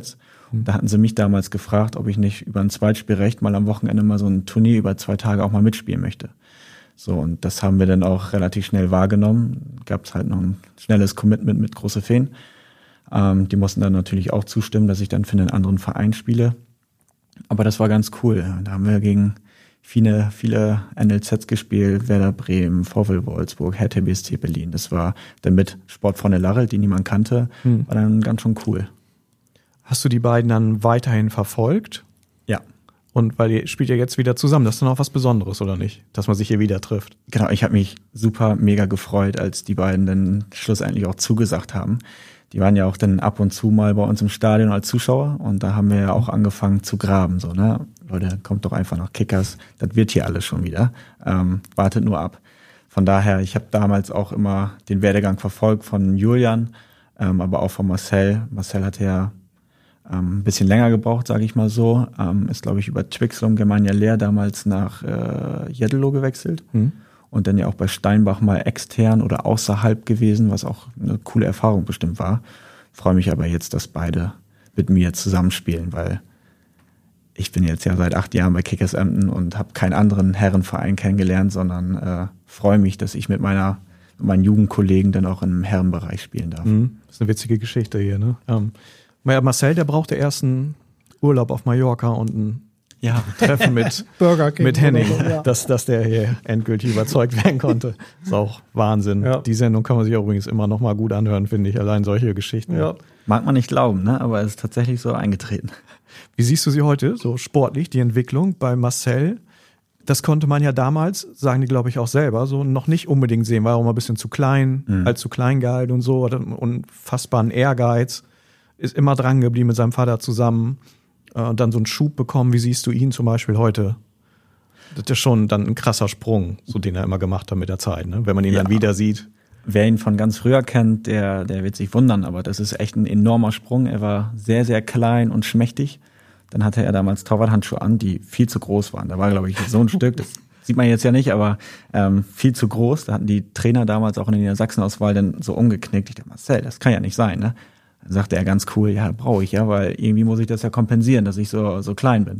Da hatten sie mich damals gefragt, ob ich nicht über ein Zweitspielrecht mal am Wochenende mal so ein Turnier über 2 Tage auch mal mitspielen möchte. So, und das haben wir dann auch relativ schnell wahrgenommen. Gab es halt noch ein schnelles Commitment mit Große Feen. Die mussten dann natürlich auch zustimmen, dass ich dann für einen anderen Verein spiele. Aber das war ganz cool. Da haben wir gegen viele NLZs gespielt, Werder Bremen, VfL Wolfsburg, Hertha BSC Berlin. Das war dann mit Sportfreunde Larrelt, die niemand kannte, war dann ganz schön cool. Hast du die beiden dann weiterhin verfolgt? Ja. Und weil ihr spielt ja jetzt wieder zusammen, das ist dann auch was Besonderes, oder nicht? Dass man sich hier wieder trifft. Genau, ich habe mich mega gefreut, als die beiden dann schlussendlich auch zugesagt haben. Die waren ja auch dann ab und zu mal bei uns im Stadion als Zuschauer und da haben wir ja auch angefangen zu graben. So, ne? Leute, kommt doch einfach nach Kickers, das wird hier alles schon wieder. Wartet nur ab. Von daher, ich habe damals auch immer den Werdegang verfolgt von Julian, aber auch von Marcel. Marcel hatte ja ein bisschen länger gebraucht, sage ich mal so. Ist, glaube ich, über Twixlum, Germania Leer damals nach Jeddelo gewechselt. Und dann ja auch bei Steinbach mal extern oder außerhalb gewesen, was auch eine coole Erfahrung bestimmt war. Freue mich aber jetzt, dass beide mit mir zusammenspielen, weil ich bin jetzt ja seit 8 Jahren bei Kickers Emden und habe keinen anderen Herrenverein kennengelernt, sondern freue mich, dass ich mit meinen Jugendkollegen dann auch im Herrenbereich spielen darf. Das ist eine witzige Geschichte hier, ne? Marcel, der brauchte erst einen Urlaub auf Mallorca und ein Treffen mit Burger King mit Henning, so, ja. dass der hier endgültig überzeugt werden konnte. Ist auch Wahnsinn. Ja. Die Sendung kann man sich übrigens immer noch mal gut anhören, finde ich. Allein solche Geschichten. Ja. Mag man nicht glauben, ne? Aber es ist tatsächlich so eingetreten. Wie siehst du sie heute, so sportlich, die Entwicklung bei Marcel? Das konnte man ja damals, sagen die glaube ich auch selber, so noch nicht unbedingt sehen. War auch mal ein bisschen zu klein, als zu klein gehalten und so. Unfassbaren Ehrgeiz. Ist immer dran geblieben mit seinem Vater zusammen. Und dann so einen Schub bekommen. Wie siehst du ihn zum Beispiel heute? Das ist schon dann ein krasser Sprung, so den er immer gemacht hat mit der Zeit, ne? Wenn man ihn dann wieder sieht. Wer ihn von ganz früher kennt, der wird sich wundern, aber das ist echt ein enormer Sprung. Er war sehr, sehr klein und schmächtig. Dann hatte er damals Torwarthandschuhe an, die viel zu groß waren. Da war, glaube ich, so ein Stück, das sieht man jetzt ja nicht, aber viel zu groß. Da hatten die Trainer damals auch in der Sachsenauswahl dann so umgeknickt. Ich dachte, Marcel, das kann ja nicht sein, ne? Dann sagte er ganz cool, ja, brauche ich ja, weil irgendwie muss ich das ja kompensieren, dass ich so klein bin.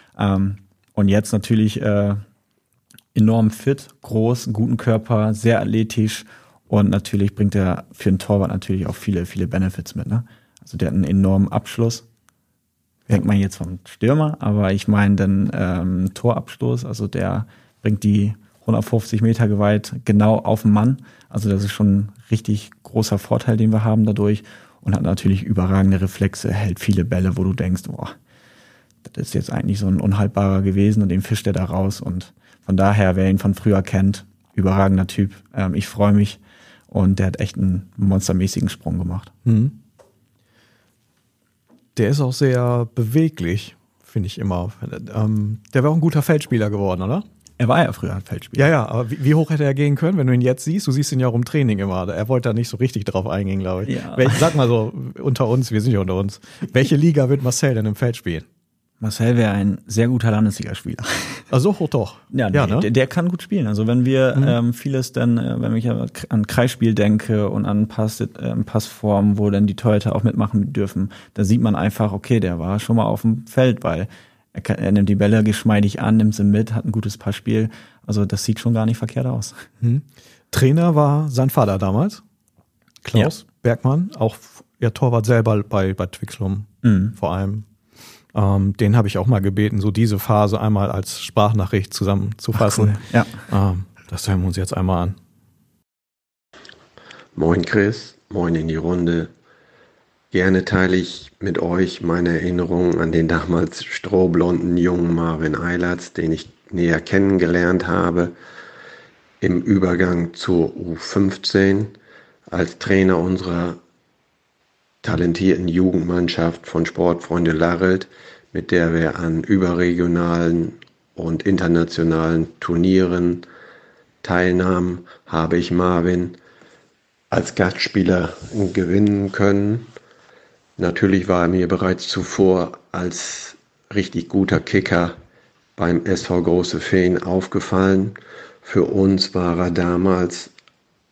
Und jetzt natürlich enorm fit, groß, einen guten Körper, sehr athletisch und natürlich bringt er für einen Torwart natürlich auch viele, viele Benefits mit, ne? Also der hat einen enormen Abschluss. Denkt man jetzt vom Stürmer, aber ich meine dann Torabstoß, also der bringt die 150 Meter geweiht genau auf den Mann. Also das ist schon ein richtig großer Vorteil, den wir haben dadurch. Und hat natürlich überragende Reflexe, hält viele Bälle, wo du denkst, boah, das ist jetzt eigentlich so ein Unhaltbarer gewesen und den fischt er da raus. Und von daher, wer ihn von früher kennt, überragender Typ. Ich freue mich und der hat echt einen monstermäßigen Sprung gemacht. Der ist auch sehr beweglich, finde ich immer. Der war auch ein guter Feldspieler geworden, oder? Er war ja früher ein Feldspieler. Ja, aber wie hoch hätte er gehen können, wenn du ihn jetzt siehst? Du siehst ihn ja auch im Training immer. Er wollte da nicht so richtig drauf eingehen, glaube ich. Ja. Sag mal so, unter uns, wir sind ja unter uns. Welche Liga wird Marcel denn im Feld spielen? Marcel wäre ein sehr guter Landesligaspieler. Also hoch doch. Ja, ne? der kann gut spielen. Also wenn wir vieles dann, wenn ich an Kreisspiel denke und an Passformen, wo dann die Torhüter auch mitmachen dürfen, da sieht man einfach, okay, der war schon mal auf dem Feld, weil er nimmt die Bälle geschmeidig an, nimmt sie mit, hat ein gutes Passspiel. Also das sieht schon gar nicht verkehrt aus. Trainer war sein Vater damals, Klaus Bergmann, auch Torwart selber bei Twixlum vor allem. Den habe ich auch mal gebeten, so diese Phase einmal als Sprachnachricht zusammenzufassen. Cool. Ja. Das hören wir uns jetzt einmal an. Moin Chris, moin in die Runde. Gerne teile ich mit euch meine Erinnerungen an den damals strohblonden jungen Marvin Eilertz, den ich näher kennengelernt habe, im Übergang zur U15 als Trainer unserer talentierten Jugendmannschaft von Sportfreunde Larrelt, mit der wir an überregionalen und internationalen Turnieren teilnahmen, habe ich Marvin als Gastspieler gewinnen können. Natürlich war er mir bereits zuvor als richtig guter Kicker beim SV Große Feen aufgefallen. Für uns war er damals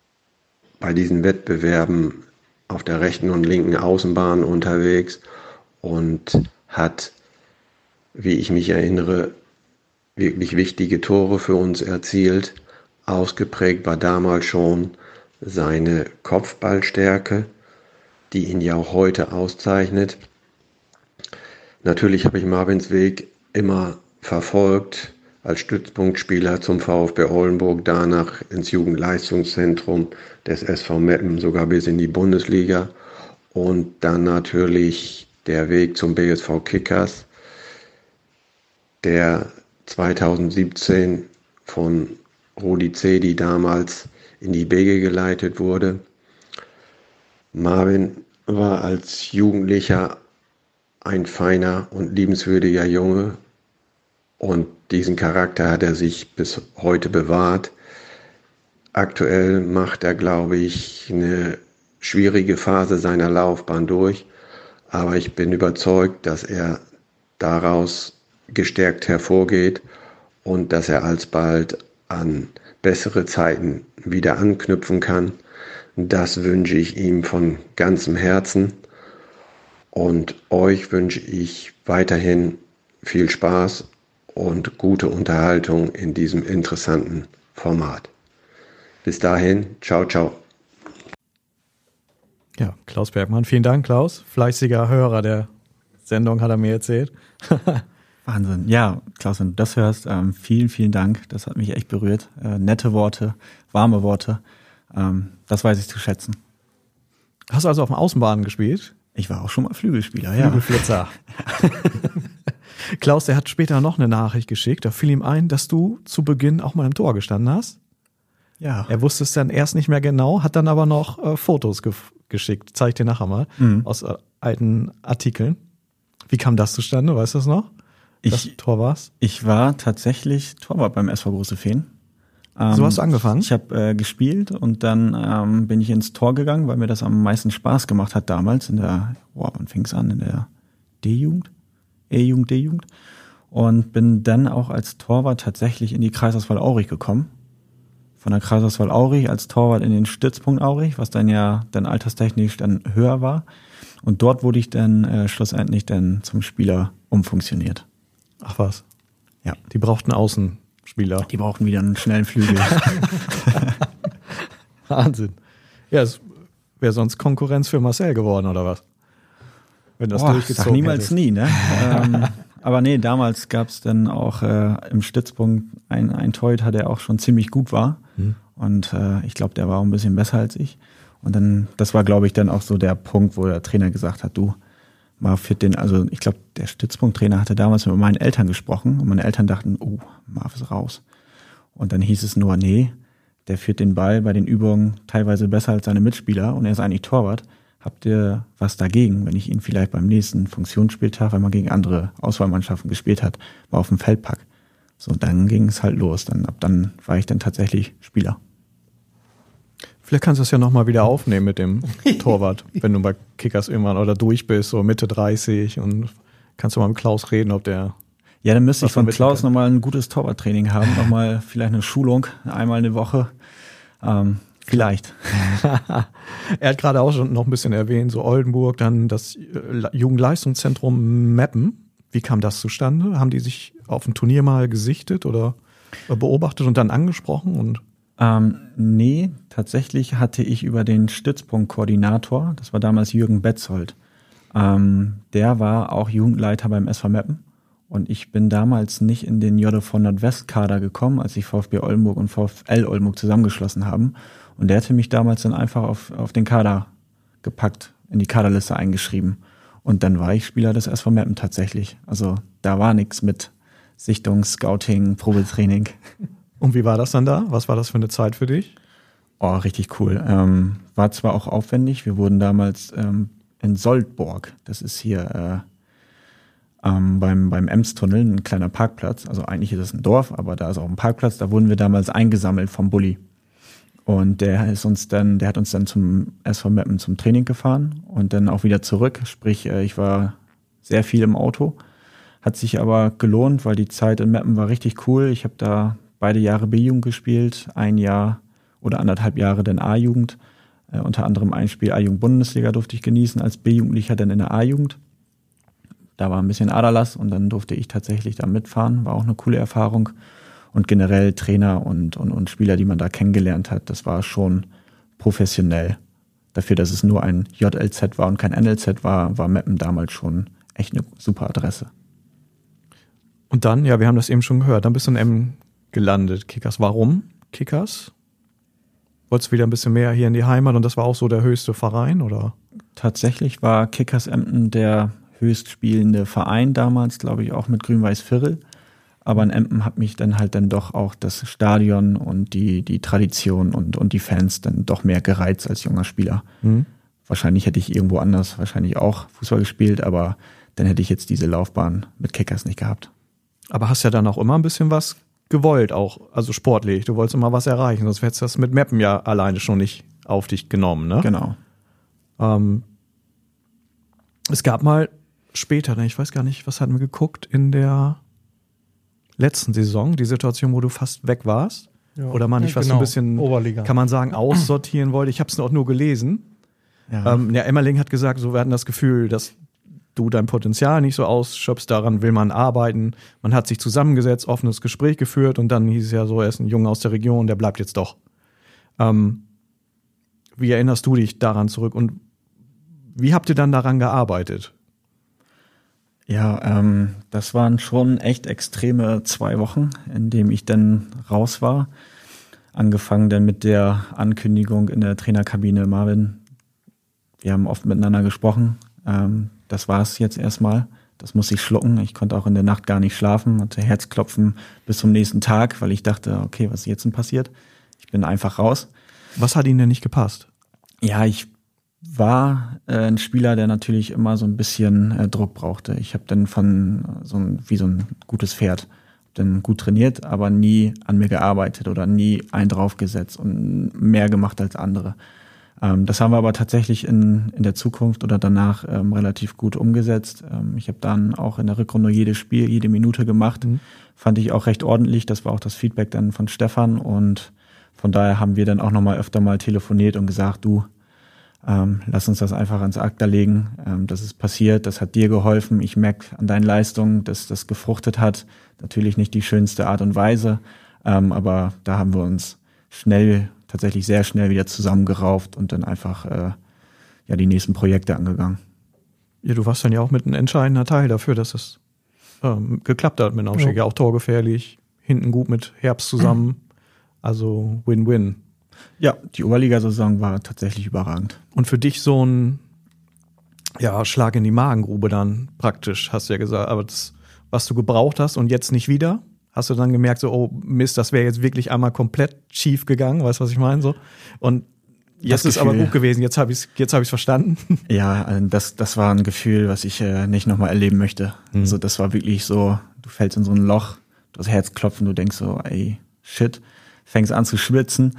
bei diesen Wettbewerben auf der rechten und linken Außenbahn unterwegs und hat, wie ich mich erinnere, wirklich wichtige Tore für uns erzielt. Ausgeprägt war damals schon seine Kopfballstärke, die ihn ja auch heute auszeichnet. Natürlich habe ich Marvins Weg immer verfolgt, als Stützpunktspieler zum VfB Oldenburg, danach ins Jugendleistungszentrum des SV Meppen, sogar bis in die Bundesliga und dann natürlich der Weg zum BSV Kickers, der 2017 von Rudi Zedi damals in die Wege geleitet wurde. Marvin war als Jugendlicher ein feiner und liebenswürdiger Junge und diesen Charakter hat er sich bis heute bewahrt. Aktuell macht er, glaube ich, eine schwierige Phase seiner Laufbahn durch, aber ich bin überzeugt, dass er daraus gestärkt hervorgeht und dass er alsbald an bessere Zeiten wieder anknüpfen kann. Das wünsche ich ihm von ganzem Herzen und euch wünsche ich weiterhin viel Spaß und gute Unterhaltung in diesem interessanten Format. Bis dahin, ciao, ciao. Ja, Klaus Bergmann, vielen Dank, Klaus. Fleißiger Hörer der Sendung, hat er mir erzählt. Wahnsinn. Ja, Klaus, wenn du das hörst, vielen, vielen Dank. Das hat mich echt berührt. Nette Worte, warme Worte. Das weiß ich zu schätzen. Hast du also auf dem Außenbahn gespielt? Ich war auch schon mal Flügelspieler, ja. Flügelflitzer. Klaus, der hat später noch eine Nachricht geschickt. Da fiel ihm ein, dass du zu Beginn auch mal im Tor gestanden hast. Ja. Er wusste es dann erst nicht mehr genau, hat dann aber noch Fotos geschickt. Zeig ich dir nachher mal. Aus alten Artikeln. Wie kam das zustande? Weißt du das noch? Das Tor war's? Ich war tatsächlich Torwart beim SV Große Feen. So hast du angefangen? Ich habe gespielt und dann bin ich ins Tor gegangen, weil mir das am meisten Spaß gemacht hat damals in der, wann fing es an? In der D-Jugend? E-Jugend, D-Jugend. Und bin dann auch als Torwart tatsächlich in die Kreisauswahl Aurich gekommen. Von der Kreisauswahl Aurich als Torwart in den Stützpunkt Aurich, was dann ja dann alterstechnisch dann höher war. Und dort wurde ich dann schlussendlich dann zum Spieler umfunktioniert. Ach was. Ja. Die brauchten Außenspieler. Die brauchten wieder einen schnellen Flügel. Wahnsinn. Ja, es wäre sonst Konkurrenz für Marcel geworden, oder was? Wenn das durchgezogen sag niemals hättest. nie, ne? Aber nee, damals gab es dann auch im Stützpunkt ein Torhüter, der auch schon ziemlich gut war. Und ich glaube, der war auch ein bisschen besser als ich. Und dann, das war, glaube ich, dann auch so der Punkt, wo der Trainer gesagt hat, du, Marv wird den, also ich glaube, der Stützpunkttrainer hatte damals mit meinen Eltern gesprochen und meine Eltern dachten, Marv ist raus. Und dann hieß es nur, nee, der führt den Ball bei den Übungen teilweise besser als seine Mitspieler und er ist eigentlich Torwart. Habt ihr was dagegen, wenn ich ihn vielleicht beim nächsten Funktionsspieltag, wenn man gegen andere Auswahlmannschaften gespielt hat, mal auf dem Feld pack? So, dann ging es halt los. Ab dann war ich dann tatsächlich Spieler. Vielleicht kannst du es ja nochmal wieder aufnehmen mit dem Torwart, wenn du bei Kickers irgendwann oder durch bist, so Mitte 30 und kannst du mal mit Klaus reden, ob der... Ja, dann müsste ich von Klaus nochmal ein gutes Torwarttraining haben, nochmal vielleicht eine Schulung, einmal eine Woche. Vielleicht. Er hat gerade auch schon noch ein bisschen erwähnt, so Oldenburg, dann das Jugendleistungszentrum Meppen. Wie kam das zustande? Haben die sich auf ein Turnier mal gesichtet oder beobachtet und dann angesprochen? Und nee, tatsächlich hatte ich über den Stützpunktkoordinator, das war damals Jürgen Betzold, der war auch Jugendleiter beim SV Meppen. Und ich bin damals nicht in den JV Nordwest-Kader gekommen, als sich VfB Oldenburg und VfL Oldenburg zusammengeschlossen haben. Und der hatte mich damals dann einfach auf den Kader gepackt, in die Kaderliste eingeschrieben. Und dann war ich Spieler des SV Meppen tatsächlich. Also da war nichts mit Sichtung, Scouting, Probetraining. Und wie war das dann da? Was war das für eine Zeit für dich? Oh, richtig cool. War zwar auch aufwendig. Wir wurden damals in Soldborg, das ist hier beim Emstunnel, ein kleiner Parkplatz. Also eigentlich ist es ein Dorf, aber da ist auch ein Parkplatz. Da wurden wir damals eingesammelt vom Bulli. Und der hat uns dann zum SV Meppen zum Training gefahren und dann auch wieder zurück. Sprich, ich war sehr viel im Auto. Hat sich aber gelohnt, weil die Zeit in Meppen war richtig cool. Ich habe da beide Jahre B-Jugend gespielt, ein Jahr oder 1,5 Jahre dann A-Jugend. Unter anderem ein Spiel A-Jugend Bundesliga durfte ich genießen als B-Jugendlicher dann in der A-Jugend. da war ein bisschen Aderlass und dann durfte ich tatsächlich da mitfahren. War auch eine coole Erfahrung. Und generell Trainer und Spieler, die man da kennengelernt hat, das war schon professionell. Dafür, dass es nur ein JLZ war und kein NLZ war Meppen damals schon echt eine super Adresse. Und dann, ja, wir haben das eben schon gehört, dann bist du in Emmen gelandet. Kickers, warum Kickers? Wolltest du wieder ein bisschen mehr hier in die Heimat und das war auch so der höchste Verein, oder? Tatsächlich war Kickers Emden der höchstspielende Verein damals, glaube ich, auch mit Grün-Weiß-Virl. Aber in Emden hat mich dann doch auch das Stadion und die Tradition und die Fans dann doch mehr gereizt als junger Spieler. Wahrscheinlich hätte ich irgendwo anders wahrscheinlich auch Fußball gespielt, aber dann hätte ich jetzt diese Laufbahn mit Kickers nicht gehabt. Aber hast ja dann auch immer ein bisschen was gewollt, auch, also sportlich. Du wolltest immer was erreichen, sonst hättest du das mit Meppen ja alleine schon nicht auf dich genommen, ne? Genau. Es gab mal später, ich weiß gar nicht, was hatten wir geguckt, in der letzten Saison, die Situation, wo du fast weg warst. Ja, oder man nicht was so ein bisschen, Oberliga. kann man sagen, aussortieren wollte. Ich habe es auch nur gelesen. Ja. Emmerling hat gesagt, so, wir hatten das Gefühl, dass du dein Potenzial nicht so ausschöpfst, daran will man arbeiten. Man hat sich zusammengesetzt, offenes Gespräch geführt und dann hieß es ja so, er ist ein Junge aus der Region, der bleibt jetzt doch. Wie erinnerst du dich daran zurück und wie habt ihr dann daran gearbeitet? Ja, das waren schon echt extreme 2 Wochen, in denen ich dann raus war. Angefangen dann mit der Ankündigung in der Trainerkabine, Marvin, wir haben oft miteinander gesprochen, das war es jetzt erstmal, das muss ich schlucken. Ich konnte auch in der Nacht gar nicht schlafen, hatte Herzklopfen bis zum nächsten Tag, weil ich dachte, okay, was ist jetzt denn passiert? Ich bin einfach raus. Was hat Ihnen denn nicht gepasst? Ja, ich war ein Spieler, der natürlich immer so ein bisschen Druck brauchte. Ich habe dann wie so ein gutes Pferd, dann gut trainiert, aber nie an mir gearbeitet oder nie einen draufgesetzt und mehr gemacht als andere. Das haben wir aber tatsächlich in der Zukunft oder danach relativ gut umgesetzt. Ich habe dann auch in der Rückrunde jedes Spiel, jede Minute gemacht. Fand ich auch recht ordentlich. Das war auch das Feedback dann von Stefan und von daher haben wir dann auch nochmal öfter mal telefoniert und gesagt, du, lass uns das einfach ans Akta legen. Das ist passiert, das hat dir geholfen. Ich merke an deinen Leistungen, dass das gefruchtet hat. Natürlich nicht die schönste Art und Weise, aber da haben wir uns tatsächlich sehr schnell wieder zusammengerauft und dann einfach die nächsten Projekte angegangen. Ja, du warst dann ja auch mit ein entscheidender Teil dafür, dass es geklappt hat mit dem Aufstieg. Ja, auch torgefährlich, hinten gut mit Herbst zusammen. Also Win-Win. Ja, die Oberliga-Saison war tatsächlich überragend. Und für dich so ein Schlag in die Magengrube dann praktisch, hast du ja gesagt, aber das, was du gebraucht hast und jetzt nicht wieder, hast du dann gemerkt, so, oh Mist, das wäre jetzt wirklich einmal komplett schief gegangen, weißt du, was ich meine? So. Und jetzt ist aber gut gewesen, jetzt hab ich's verstanden. Ja, das war ein Gefühl, was ich nicht nochmal erleben möchte. Also das war wirklich so, du fällst in so ein Loch, du hast Herzklopfen, du denkst so, ey, shit, fängst an zu schwitzen.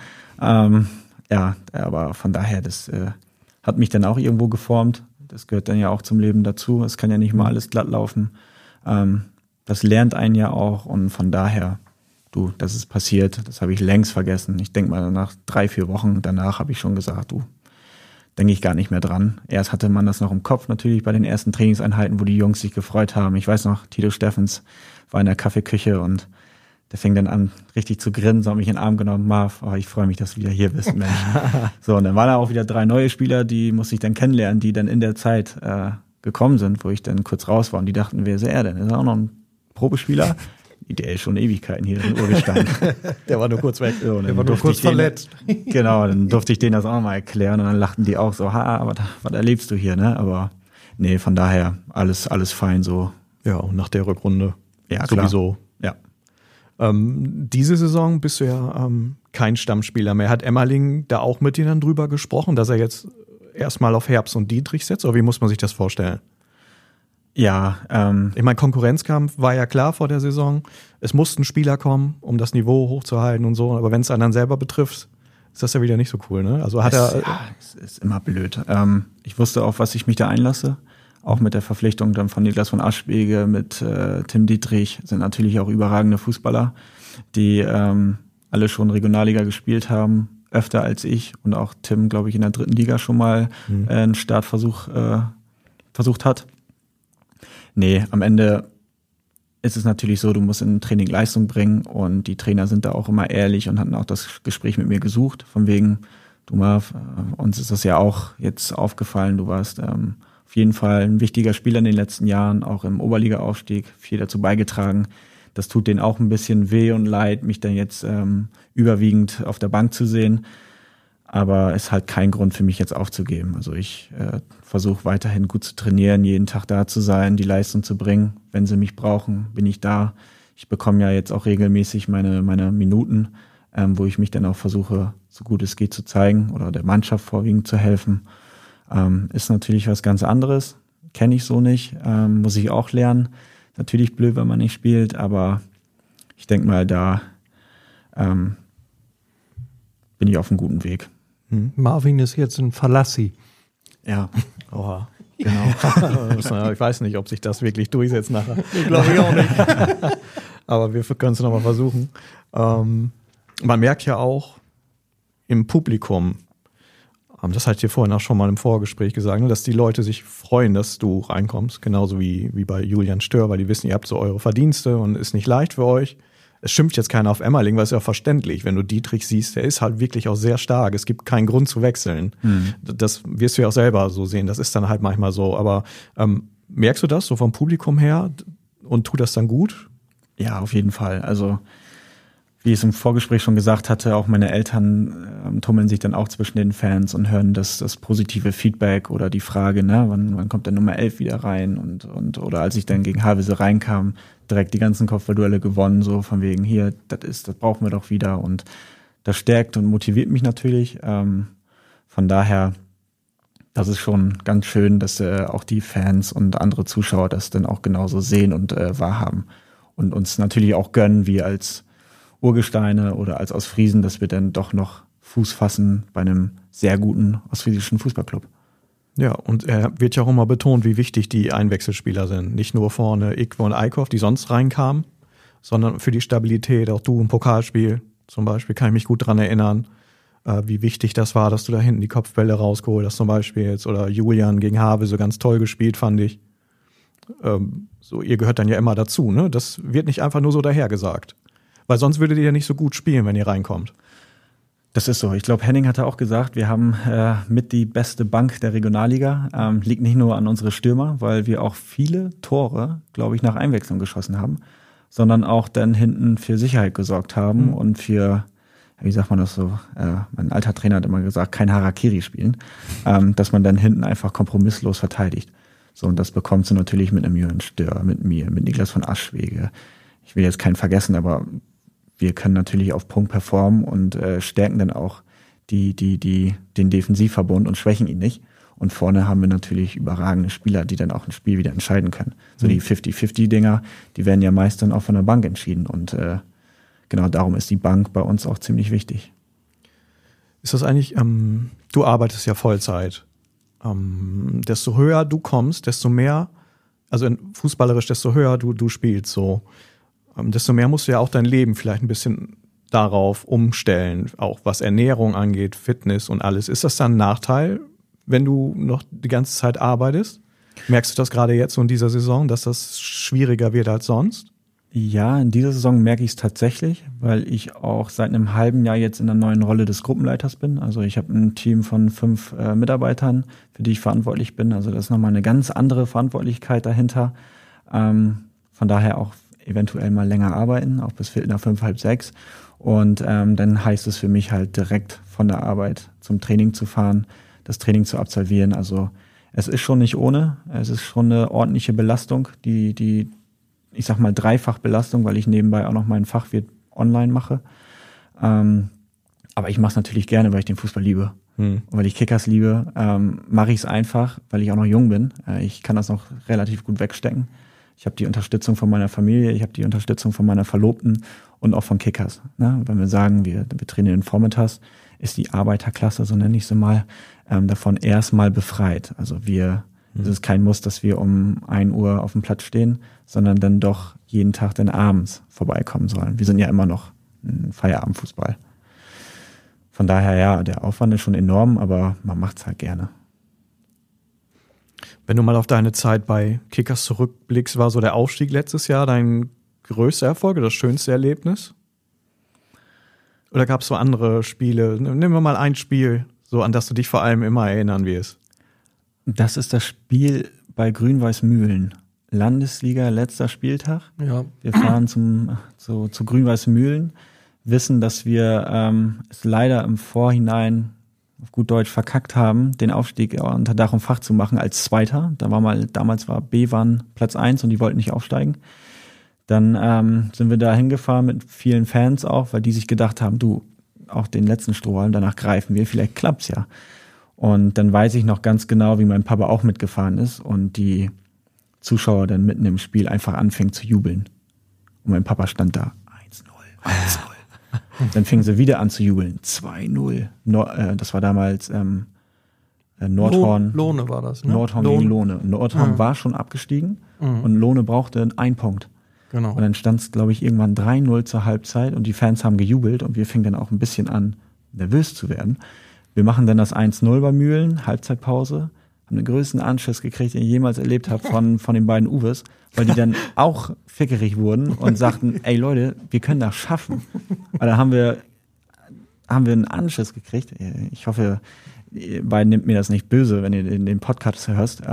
Aber von daher, das hat mich dann auch irgendwo geformt. Das gehört dann ja auch zum Leben dazu. Es kann ja nicht mal alles glatt laufen. Das lernt einen ja auch und von daher, das ist passiert, das habe ich längst vergessen. Ich denke mal, nach 3-4 Wochen danach habe ich schon gesagt, denke ich gar nicht mehr dran. Erst hatte man das noch im Kopf, natürlich bei den ersten Trainingseinheiten, wo die Jungs sich gefreut haben. Ich weiß noch, Tito Steffens war in der Kaffeeküche und der fing dann an, richtig zu grinsen, hat mich in den Arm genommen. Marv, ich freue mich, dass du wieder hier bist, Mensch. So, und dann waren da auch wieder 3 neue Spieler, die musste ich dann kennenlernen, die dann in der Zeit gekommen sind, wo ich dann kurz raus war. Und die dachten, wer ist er denn? Ist er auch noch ein Probespieler? Der ist schon Ewigkeiten hier in Urgestein. Der war nur kurz weg. So, der war nur kurz verletzt. Genau, dann durfte ich denen das auch mal erklären. Und dann lachten die auch so, was erlebst du hier, ne? Aber nee, von daher alles fein so. Ja, und nach der Rückrunde sowieso. Ja. Diese Saison bist du ja kein Stammspieler mehr. Hat Emmerling da auch mit dir dann drüber gesprochen, dass er jetzt erstmal auf Herbst und Dietrich setzt? Oder wie muss man sich das vorstellen? Ja. Ich meine, Konkurrenzkampf war ja klar vor der Saison. Es mussten Spieler kommen, um das Niveau hochzuhalten und so. Aber wenn es einen dann selber betrifft, ist das ja wieder nicht so cool, ne? Also es ist immer blöd. Ich wusste, auf was ich mich da einlasse. Auch mit der Verpflichtung dann von Niklas von Aschbege, mit Tim Dietrich, sind natürlich auch überragende Fußballer, die alle schon Regionalliga gespielt haben, öfter als ich und auch Tim, glaube ich, in der 3. Liga schon mal einen Startversuch versucht hat. nee, am Ende ist es natürlich so, du musst in Training Leistung bringen und die Trainer sind da auch immer ehrlich und hatten auch das Gespräch mit mir gesucht, von wegen, du Marv, uns ist das ja auch jetzt aufgefallen, du warst auf jeden Fall ein wichtiger Spieler in den letzten Jahren, auch im Oberliga-Aufstieg, viel dazu beigetragen. Das tut denen auch ein bisschen weh und leid, mich dann jetzt überwiegend auf der Bank zu sehen. Aber es ist halt kein Grund für mich jetzt aufzugeben. Also ich versuche weiterhin gut zu trainieren, jeden Tag da zu sein, die Leistung zu bringen. Wenn sie mich brauchen, bin ich da. Ich bekomme ja jetzt auch regelmäßig meine Minuten, wo ich mich dann auch versuche, so gut es geht zu zeigen oder der Mannschaft vorwiegend zu helfen. Ist natürlich was ganz anderes, kenne ich so nicht, muss ich auch lernen. Natürlich blöd, wenn man nicht spielt, aber ich denke mal, da bin ich auf einem guten Weg. Marvin ist jetzt ein Verlassi. Ja, Oha. Genau. Ich weiß nicht, ob sich das wirklich durchsetzt nachher. Ich glaube ich auch nicht. Aber wir können es nochmal versuchen. Man merkt ja auch im Publikum, das hat ihr vorhin auch schon mal im Vorgespräch gesagt, dass die Leute sich freuen, dass du reinkommst, genauso wie bei Julian Stör, weil die wissen, ihr habt so eure Verdienste und ist nicht leicht für euch. Es schimpft jetzt keiner auf Emmerling, weil es ja verständlich, wenn du Dietrich siehst, der ist halt wirklich auch sehr stark. Es gibt keinen Grund zu wechseln. Das wirst du ja auch selber so sehen, das ist dann halt manchmal so. Aber merkst du das so vom Publikum her und tut das dann gut? ja, auf jeden Fall. Also wie ich es im Vorgespräch schon gesagt hatte, auch meine Eltern tummeln sich dann auch zwischen den Fans und hören das positive Feedback oder die Frage, ne, wann kommt der Nummer 11 wieder rein und oder als ich dann gegen Havelse reinkam, direkt die ganzen Kopfballduelle gewonnen, so von wegen hier, das brauchen wir doch wieder und das stärkt und motiviert mich natürlich. Von daher, das ist schon ganz schön, dass auch die Fans und andere Zuschauer das dann auch genauso sehen und wahrhaben und uns natürlich auch gönnen, wie als Urgesteine oder als Ostfriesen, dass wir dann doch noch Fuß fassen bei einem sehr guten ostfriesischen Fußballclub. Ja, und er wird ja auch immer betont, wie wichtig die Einwechselspieler sind. Nicht nur vorne Ikwe und Eickhoff, die sonst reinkamen, sondern für die Stabilität, auch du im Pokalspiel zum Beispiel, kann ich mich gut dran erinnern, wie wichtig das war, dass du da hinten die Kopfbälle rausgeholt hast zum Beispiel jetzt. Oder Julian gegen Havelse ganz toll gespielt, fand ich. So, ihr gehört dann ja immer dazu, ne? Das wird nicht einfach nur so dahergesagt. Weil sonst würdet ihr ja nicht so gut spielen, wenn ihr reinkommt. Das ist so. Ich glaube, Henning hatte auch gesagt, wir haben mit die beste Bank der Regionalliga. Liegt nicht nur an unsere Stürmer, weil wir auch viele Tore, glaube ich, nach Einwechslung geschossen haben, sondern auch dann hinten für Sicherheit gesorgt haben und für, wie sagt man das so, mein alter Trainer hat immer gesagt, kein Harakiri spielen, dass man dann hinten einfach kompromisslos verteidigt. So, und das bekommst du natürlich mit einem Jürgen Stör, mit mir, mit Niklas von Aschwege. Ich will jetzt keinen vergessen, aber wir können natürlich auf Punkt performen und stärken dann auch den Defensivverbund und schwächen ihn nicht. Und vorne haben wir natürlich überragende Spieler, die dann auch ein Spiel wieder entscheiden können. So die 50-50-Dinger, die werden ja meist dann auch von der Bank entschieden. Und genau darum ist die Bank bei uns auch ziemlich wichtig. Ist das eigentlich, du arbeitest ja Vollzeit. Desto höher du kommst, desto mehr, also fußballerisch, desto höher du spielst so. Desto mehr musst du ja auch dein Leben vielleicht ein bisschen darauf umstellen, auch was Ernährung angeht, Fitness und alles. Ist das dann ein Nachteil, wenn du noch die ganze Zeit arbeitest? Merkst du das gerade jetzt so in dieser Saison, dass das schwieriger wird als sonst? Ja, in dieser Saison merke ich es tatsächlich, weil ich auch seit einem halben Jahr jetzt in der neuen Rolle des Gruppenleiters bin. Also ich habe ein Team von 5 Mitarbeitern, für die ich verantwortlich bin. Also das ist nochmal eine ganz andere Verantwortlichkeit dahinter. Von daher auch eventuell mal länger arbeiten, auch bis 5:45, 6. Und dann heißt es für mich halt direkt von der Arbeit zum Training zu fahren, das Training zu absolvieren. Also es ist schon nicht ohne, es ist schon eine ordentliche Belastung, die ich sag mal Dreifachbelastung, weil ich nebenbei auch noch meinen Fachwirt online mache. Aber ich mache es natürlich gerne, weil ich den Fußball liebe. Und weil ich Kickers liebe, mache ich es einfach, weil ich auch noch jung bin. Ich kann das noch relativ gut wegstecken. Ich habe die Unterstützung von meiner Familie, ich habe die Unterstützung von meiner Verlobten und auch von Kickers. Ne? Wenn wir sagen, wir trainieren vormittags, ist die Arbeiterklasse, so nenne ich sie mal, davon erstmal befreit. Also es ist kein Muss, dass wir um 1 Uhr auf dem Platz stehen, sondern dann doch jeden Tag dann abends vorbeikommen sollen. Wir sind ja immer noch ein Feierabendfußball. Von daher, ja, der Aufwand ist schon enorm, aber man macht es halt gerne. Wenn du mal auf deine Zeit bei Kickers zurückblickst, war so der Aufstieg letztes Jahr dein größter Erfolg oder das schönste Erlebnis? Oder gab es so andere Spiele? Nehmen wir mal ein Spiel, so an das du dich vor allem immer erinnern wirst. Das ist das Spiel bei Grün-Weiß Mühlen. Landesliga, letzter Spieltag. Ja. Wir fahren zu Grün-Weiß Mühlen, wissen, dass wir es leider im Vorhinein auf gut Deutsch verkackt haben, den Aufstieg unter Dach und Fach zu machen als Zweiter. Damals war B-Wan Platz 1 und die wollten nicht aufsteigen. Dann sind wir da hingefahren mit vielen Fans auch, weil die sich gedacht haben, du, auch den letzten Strohhalm, danach greifen wir, vielleicht klappt's ja. Und dann weiß ich noch ganz genau, wie mein Papa auch mitgefahren ist und die Zuschauer dann mitten im Spiel einfach anfingen zu jubeln. Und mein Papa stand da, 1-0, 1-0. Dann fingen sie wieder an zu jubeln, 2-0. Das war damals Nordhorn. Lohne war das, ne? Nordhorn gegen Lohne. Nordhorn war schon abgestiegen und Lohne brauchte einen Punkt. Genau. Und dann stand es, glaube ich, irgendwann 3-0 zur Halbzeit und die Fans haben gejubelt und wir fingen dann auch ein bisschen an, nervös zu werden. Wir machen dann das 1-0 bei Mühlen, Halbzeitpause, haben den größten Anschiss gekriegt, den ich jemals erlebt habe von den beiden Uwes, weil die dann auch fickerig wurden und sagten, ey Leute, wir können das schaffen. Weil dann haben wir einen Anschiss gekriegt. Ich hoffe, ihr beiden nehmt mir das nicht böse, wenn ihr den Podcast hörst.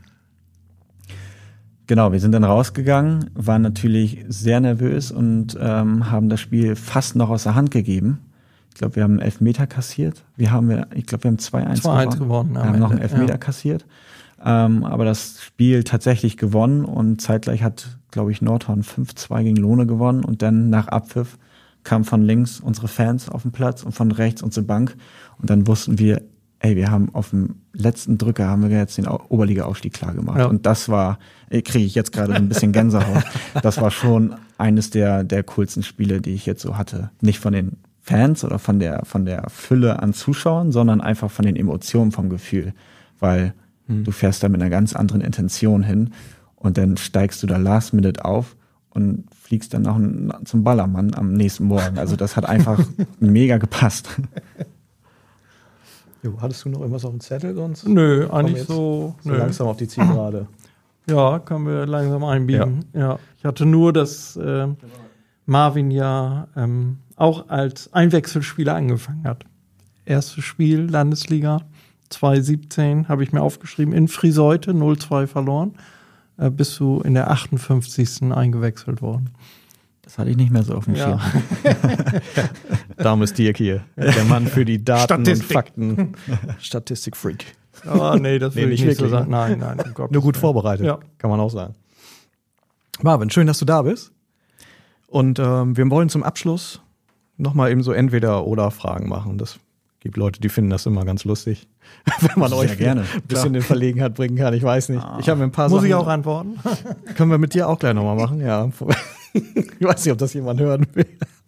Genau, wir sind dann rausgegangen, waren natürlich sehr nervös und haben das Spiel fast noch aus der Hand gegeben. Ich glaube, wir haben einen Elfmeter kassiert. Wir haben 2-1 gewonnen. Wir haben noch einen Elfmeter kassiert. Aber das Spiel tatsächlich gewonnen und zeitgleich hat, glaube ich, Nordhorn 5-2 gegen Lohne gewonnen und dann nach Abpfiff kamen von links unsere Fans auf den Platz und von rechts unsere Bank und dann wussten wir, ey, wir haben auf dem letzten Drücker haben wir jetzt den Oberliga-Aufstieg klar gemacht. Ja. Und das war, kriege ich jetzt gerade so ein bisschen Gänsehaut. Das war schon eines der coolsten Spiele, die ich jetzt so hatte. Nicht von den Fans oder von der Fülle an Zuschauern, sondern einfach von den Emotionen, vom Gefühl. Weil du fährst da mit einer ganz anderen Intention hin und dann steigst du da last minute auf und fliegst dann noch zum Ballermann am nächsten Morgen. Also das hat einfach mega gepasst. Jo, hattest du noch irgendwas auf dem Zettel sonst? Nö, eigentlich so langsam auf die Zielgerade. Ja, können wir langsam einbiegen. Ja. Ich hatte nur, dass Marvin ja auch als Einwechselspieler angefangen hat. Erstes Spiel, Landesliga, 2017, habe ich mir aufgeschrieben, in Friseute, 0-2 verloren. Bist du in der 58. eingewechselt worden. Das hatte ich nicht mehr so auf dem Schirm. Darum ist Dirk hier. Der Mann für die Daten und Fakten. Statistikfreak. Oh nee, das will ich nicht so sagen. Nein, um Gottes nur gut vorbereitet, kann man auch sagen. Marvin, schön, dass du da bist. Und wir wollen zum Abschluss nochmal eben so Entweder-Oder-Fragen machen. Das gibt Leute, die finden das immer ganz lustig. Wenn man euch gerne ein bisschen in Verlegenheit bringen kann. Ich weiß nicht. Ich habe mir ein paar Muss Sachen. Ich auch antworten? Können wir mit dir auch gleich nochmal machen, ja. Ich weiß nicht, ob das jemand hören will.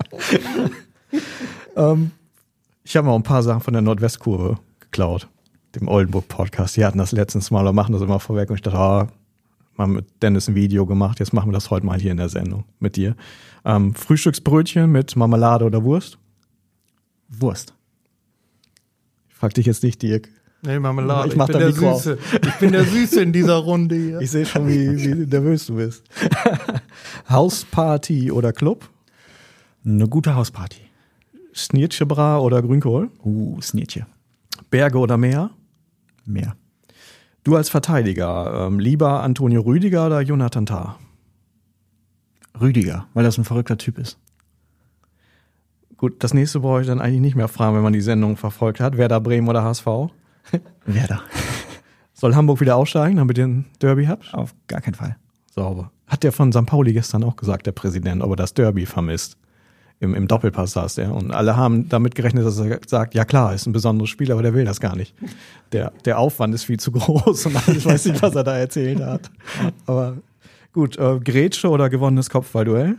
Ich habe mal ein paar Sachen von der Nordwestkurve geklaut, dem Oldenburg-Podcast. Die hatten das letztens mal oder machen das immer vorweg. Und ich dachte, mal mit Dennis ein Video gemacht. Jetzt machen wir das heute mal hier in der Sendung mit dir. Frühstücksbrötchen mit Marmelade oder Wurst? Wurst. Ich frag dich jetzt nicht, Dirk. Nee, Marmelade. Ich mach da der Mikro Süße. Ich bin der Süße in dieser Runde hier. Ich sehe schon, wie nervös du bist. Hausparty oder Club? Eine gute Hausparty. Snirtjebra oder Grünkohl? Snirtje. Berge oder Meer? Meer. Du als Verteidiger, lieber Antonio Rüdiger oder Jonathan Tah? Rüdiger, weil das ein verrückter Typ ist. Gut, das nächste brauche ich dann eigentlich nicht mehr fragen, wenn man die Sendung verfolgt hat. Werder Bremen oder HSV? Werder. Soll Hamburg wieder aussteigen, damit ihr ein Derby habt? Auf gar keinen Fall. Sauber. Hat der von St. Pauli gestern auch gesagt, der Präsident, ob er das Derby vermisst. Im Doppelpass saß der. Und alle haben damit gerechnet, dass er sagt, ja klar, ist ein besonderes Spiel, aber der will das gar nicht. Der Aufwand ist viel zu groß und ich weiß nicht, was er da erzählt hat. Aber gut, Grätsche oder gewonnenes Kopfballduell?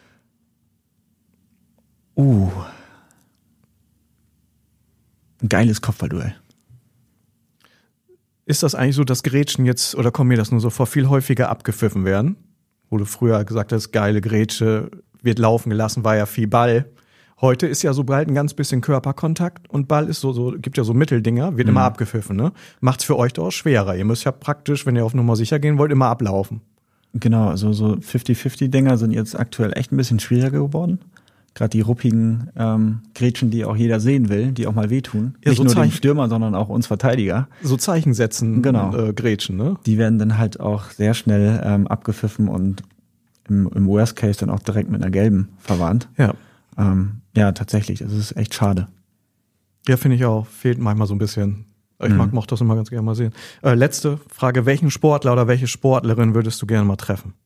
Ein geiles Kopfballduell. Ist das eigentlich so, dass Grätschen jetzt, oder kommt mir das nur so vor, viel häufiger abgepfiffen werden? Wo du früher gesagt hast, geile Grätsche, wird laufen gelassen, war ja viel Ball. Heute ist ja, sobald ein ganz bisschen Körperkontakt und Ball ist gibt ja so Mitteldinger, wird immer abgepfiffen, ne? Macht's für euch doch auch schwerer. Ihr müsst ja praktisch, wenn ihr auf Nummer sicher gehen wollt, immer ablaufen. Genau, also so 50-50-Dinger sind jetzt aktuell echt ein bisschen schwieriger geworden. Gerade die ruppigen Grätschen, die auch jeder sehen will, die auch mal wehtun. Ja, Nicht so nur dem Stürmer, sondern auch uns Verteidiger. So Zeichen setzen, Genau. Grätschen, ne? Die werden dann halt auch sehr schnell abgepfiffen und im Worst Case dann auch direkt mit einer gelben verwarnt. Ja. Ja, tatsächlich, das ist echt schade. Ja, finde ich auch. Fehlt manchmal so ein bisschen. Ich mochte das immer ganz gerne mal sehen. Letzte Frage. Welchen Sportler oder welche Sportlerin würdest du gerne mal treffen?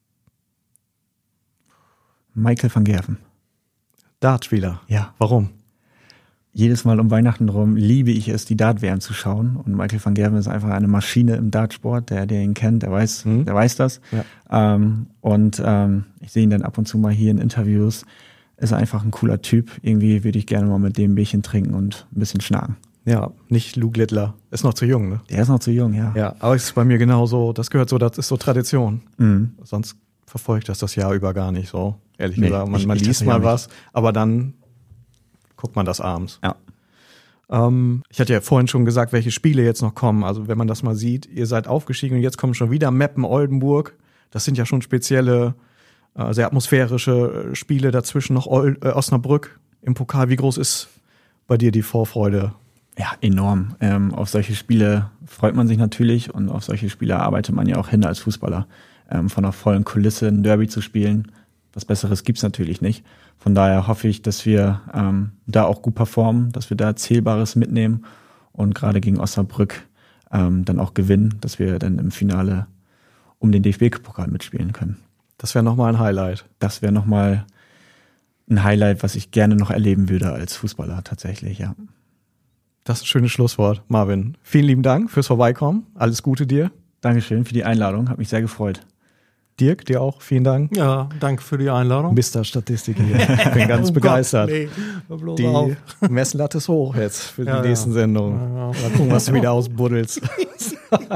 Michael van Gerven. Dartspieler. Ja. Warum? Jedes Mal um Weihnachten rum liebe ich es, die Dart-WM zu schauen. Und Michael van Gerven ist einfach eine Maschine im Dartsport. Der ihn kennt, der weiß das. Ja. Ich sehe ihn dann ab und zu mal hier in Interviews. Ist einfach ein cooler Typ. Irgendwie würde ich gerne mal mit dem ein Bierchen trinken und ein bisschen schnacken. Ja, nicht Luke Littler. Ist noch zu jung, ne? Der ist noch zu jung, ja. Ja, aber es ist bei mir genauso. Das gehört so, das ist so Tradition. Mhm. Sonst verfolge ich das Jahr über gar nicht so. Ehrlich Nee, gesagt, man ich liest tatsächlich mal auch nicht. was, aber dann guckt man das abends. Ja. Ich hatte ja vorhin schon gesagt, welche Spiele jetzt noch kommen. Also wenn man das mal sieht, ihr seid aufgestiegen und jetzt kommen schon wieder Meppen, Oldenburg. Das sind ja schon spezielle, sehr atmosphärische Spiele. Dazwischen noch Osnabrück im Pokal. Wie groß ist bei dir die Vorfreude? Ja, enorm. Auf solche Spiele freut man sich natürlich und auf solche Spiele arbeitet man ja auch hin als Fußballer. Von einer vollen Kulisse ein Derby zu spielen, was Besseres gibt's natürlich nicht. Von daher hoffe ich, dass wir da auch gut performen, dass wir da Zählbares mitnehmen und gerade gegen Osnabrück dann auch gewinnen, dass wir dann im Finale um den DFB-Pokal mitspielen können. Das wäre nochmal ein Highlight. Das wäre nochmal ein Highlight, was ich gerne noch erleben würde als Fußballer tatsächlich, ja. Das ist ein schönes Schlusswort, Marvin. Vielen lieben Dank fürs Vorbeikommen. Alles Gute dir. Dankeschön für die Einladung, hat mich sehr gefreut. Dirk, dir auch. Vielen Dank. Ja, danke für die Einladung. Mr. Statistik hier. Ich bin ganz begeistert. Nee, hör bloß Die auf. Messlatte ist hoch jetzt für die Ja, nächsten Sendungen. Ja. Mal gucken, was du wieder ausbuddelst.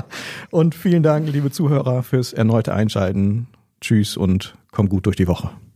Und vielen Dank, liebe Zuhörer, fürs erneute Einschalten. Tschüss und komm gut durch die Woche.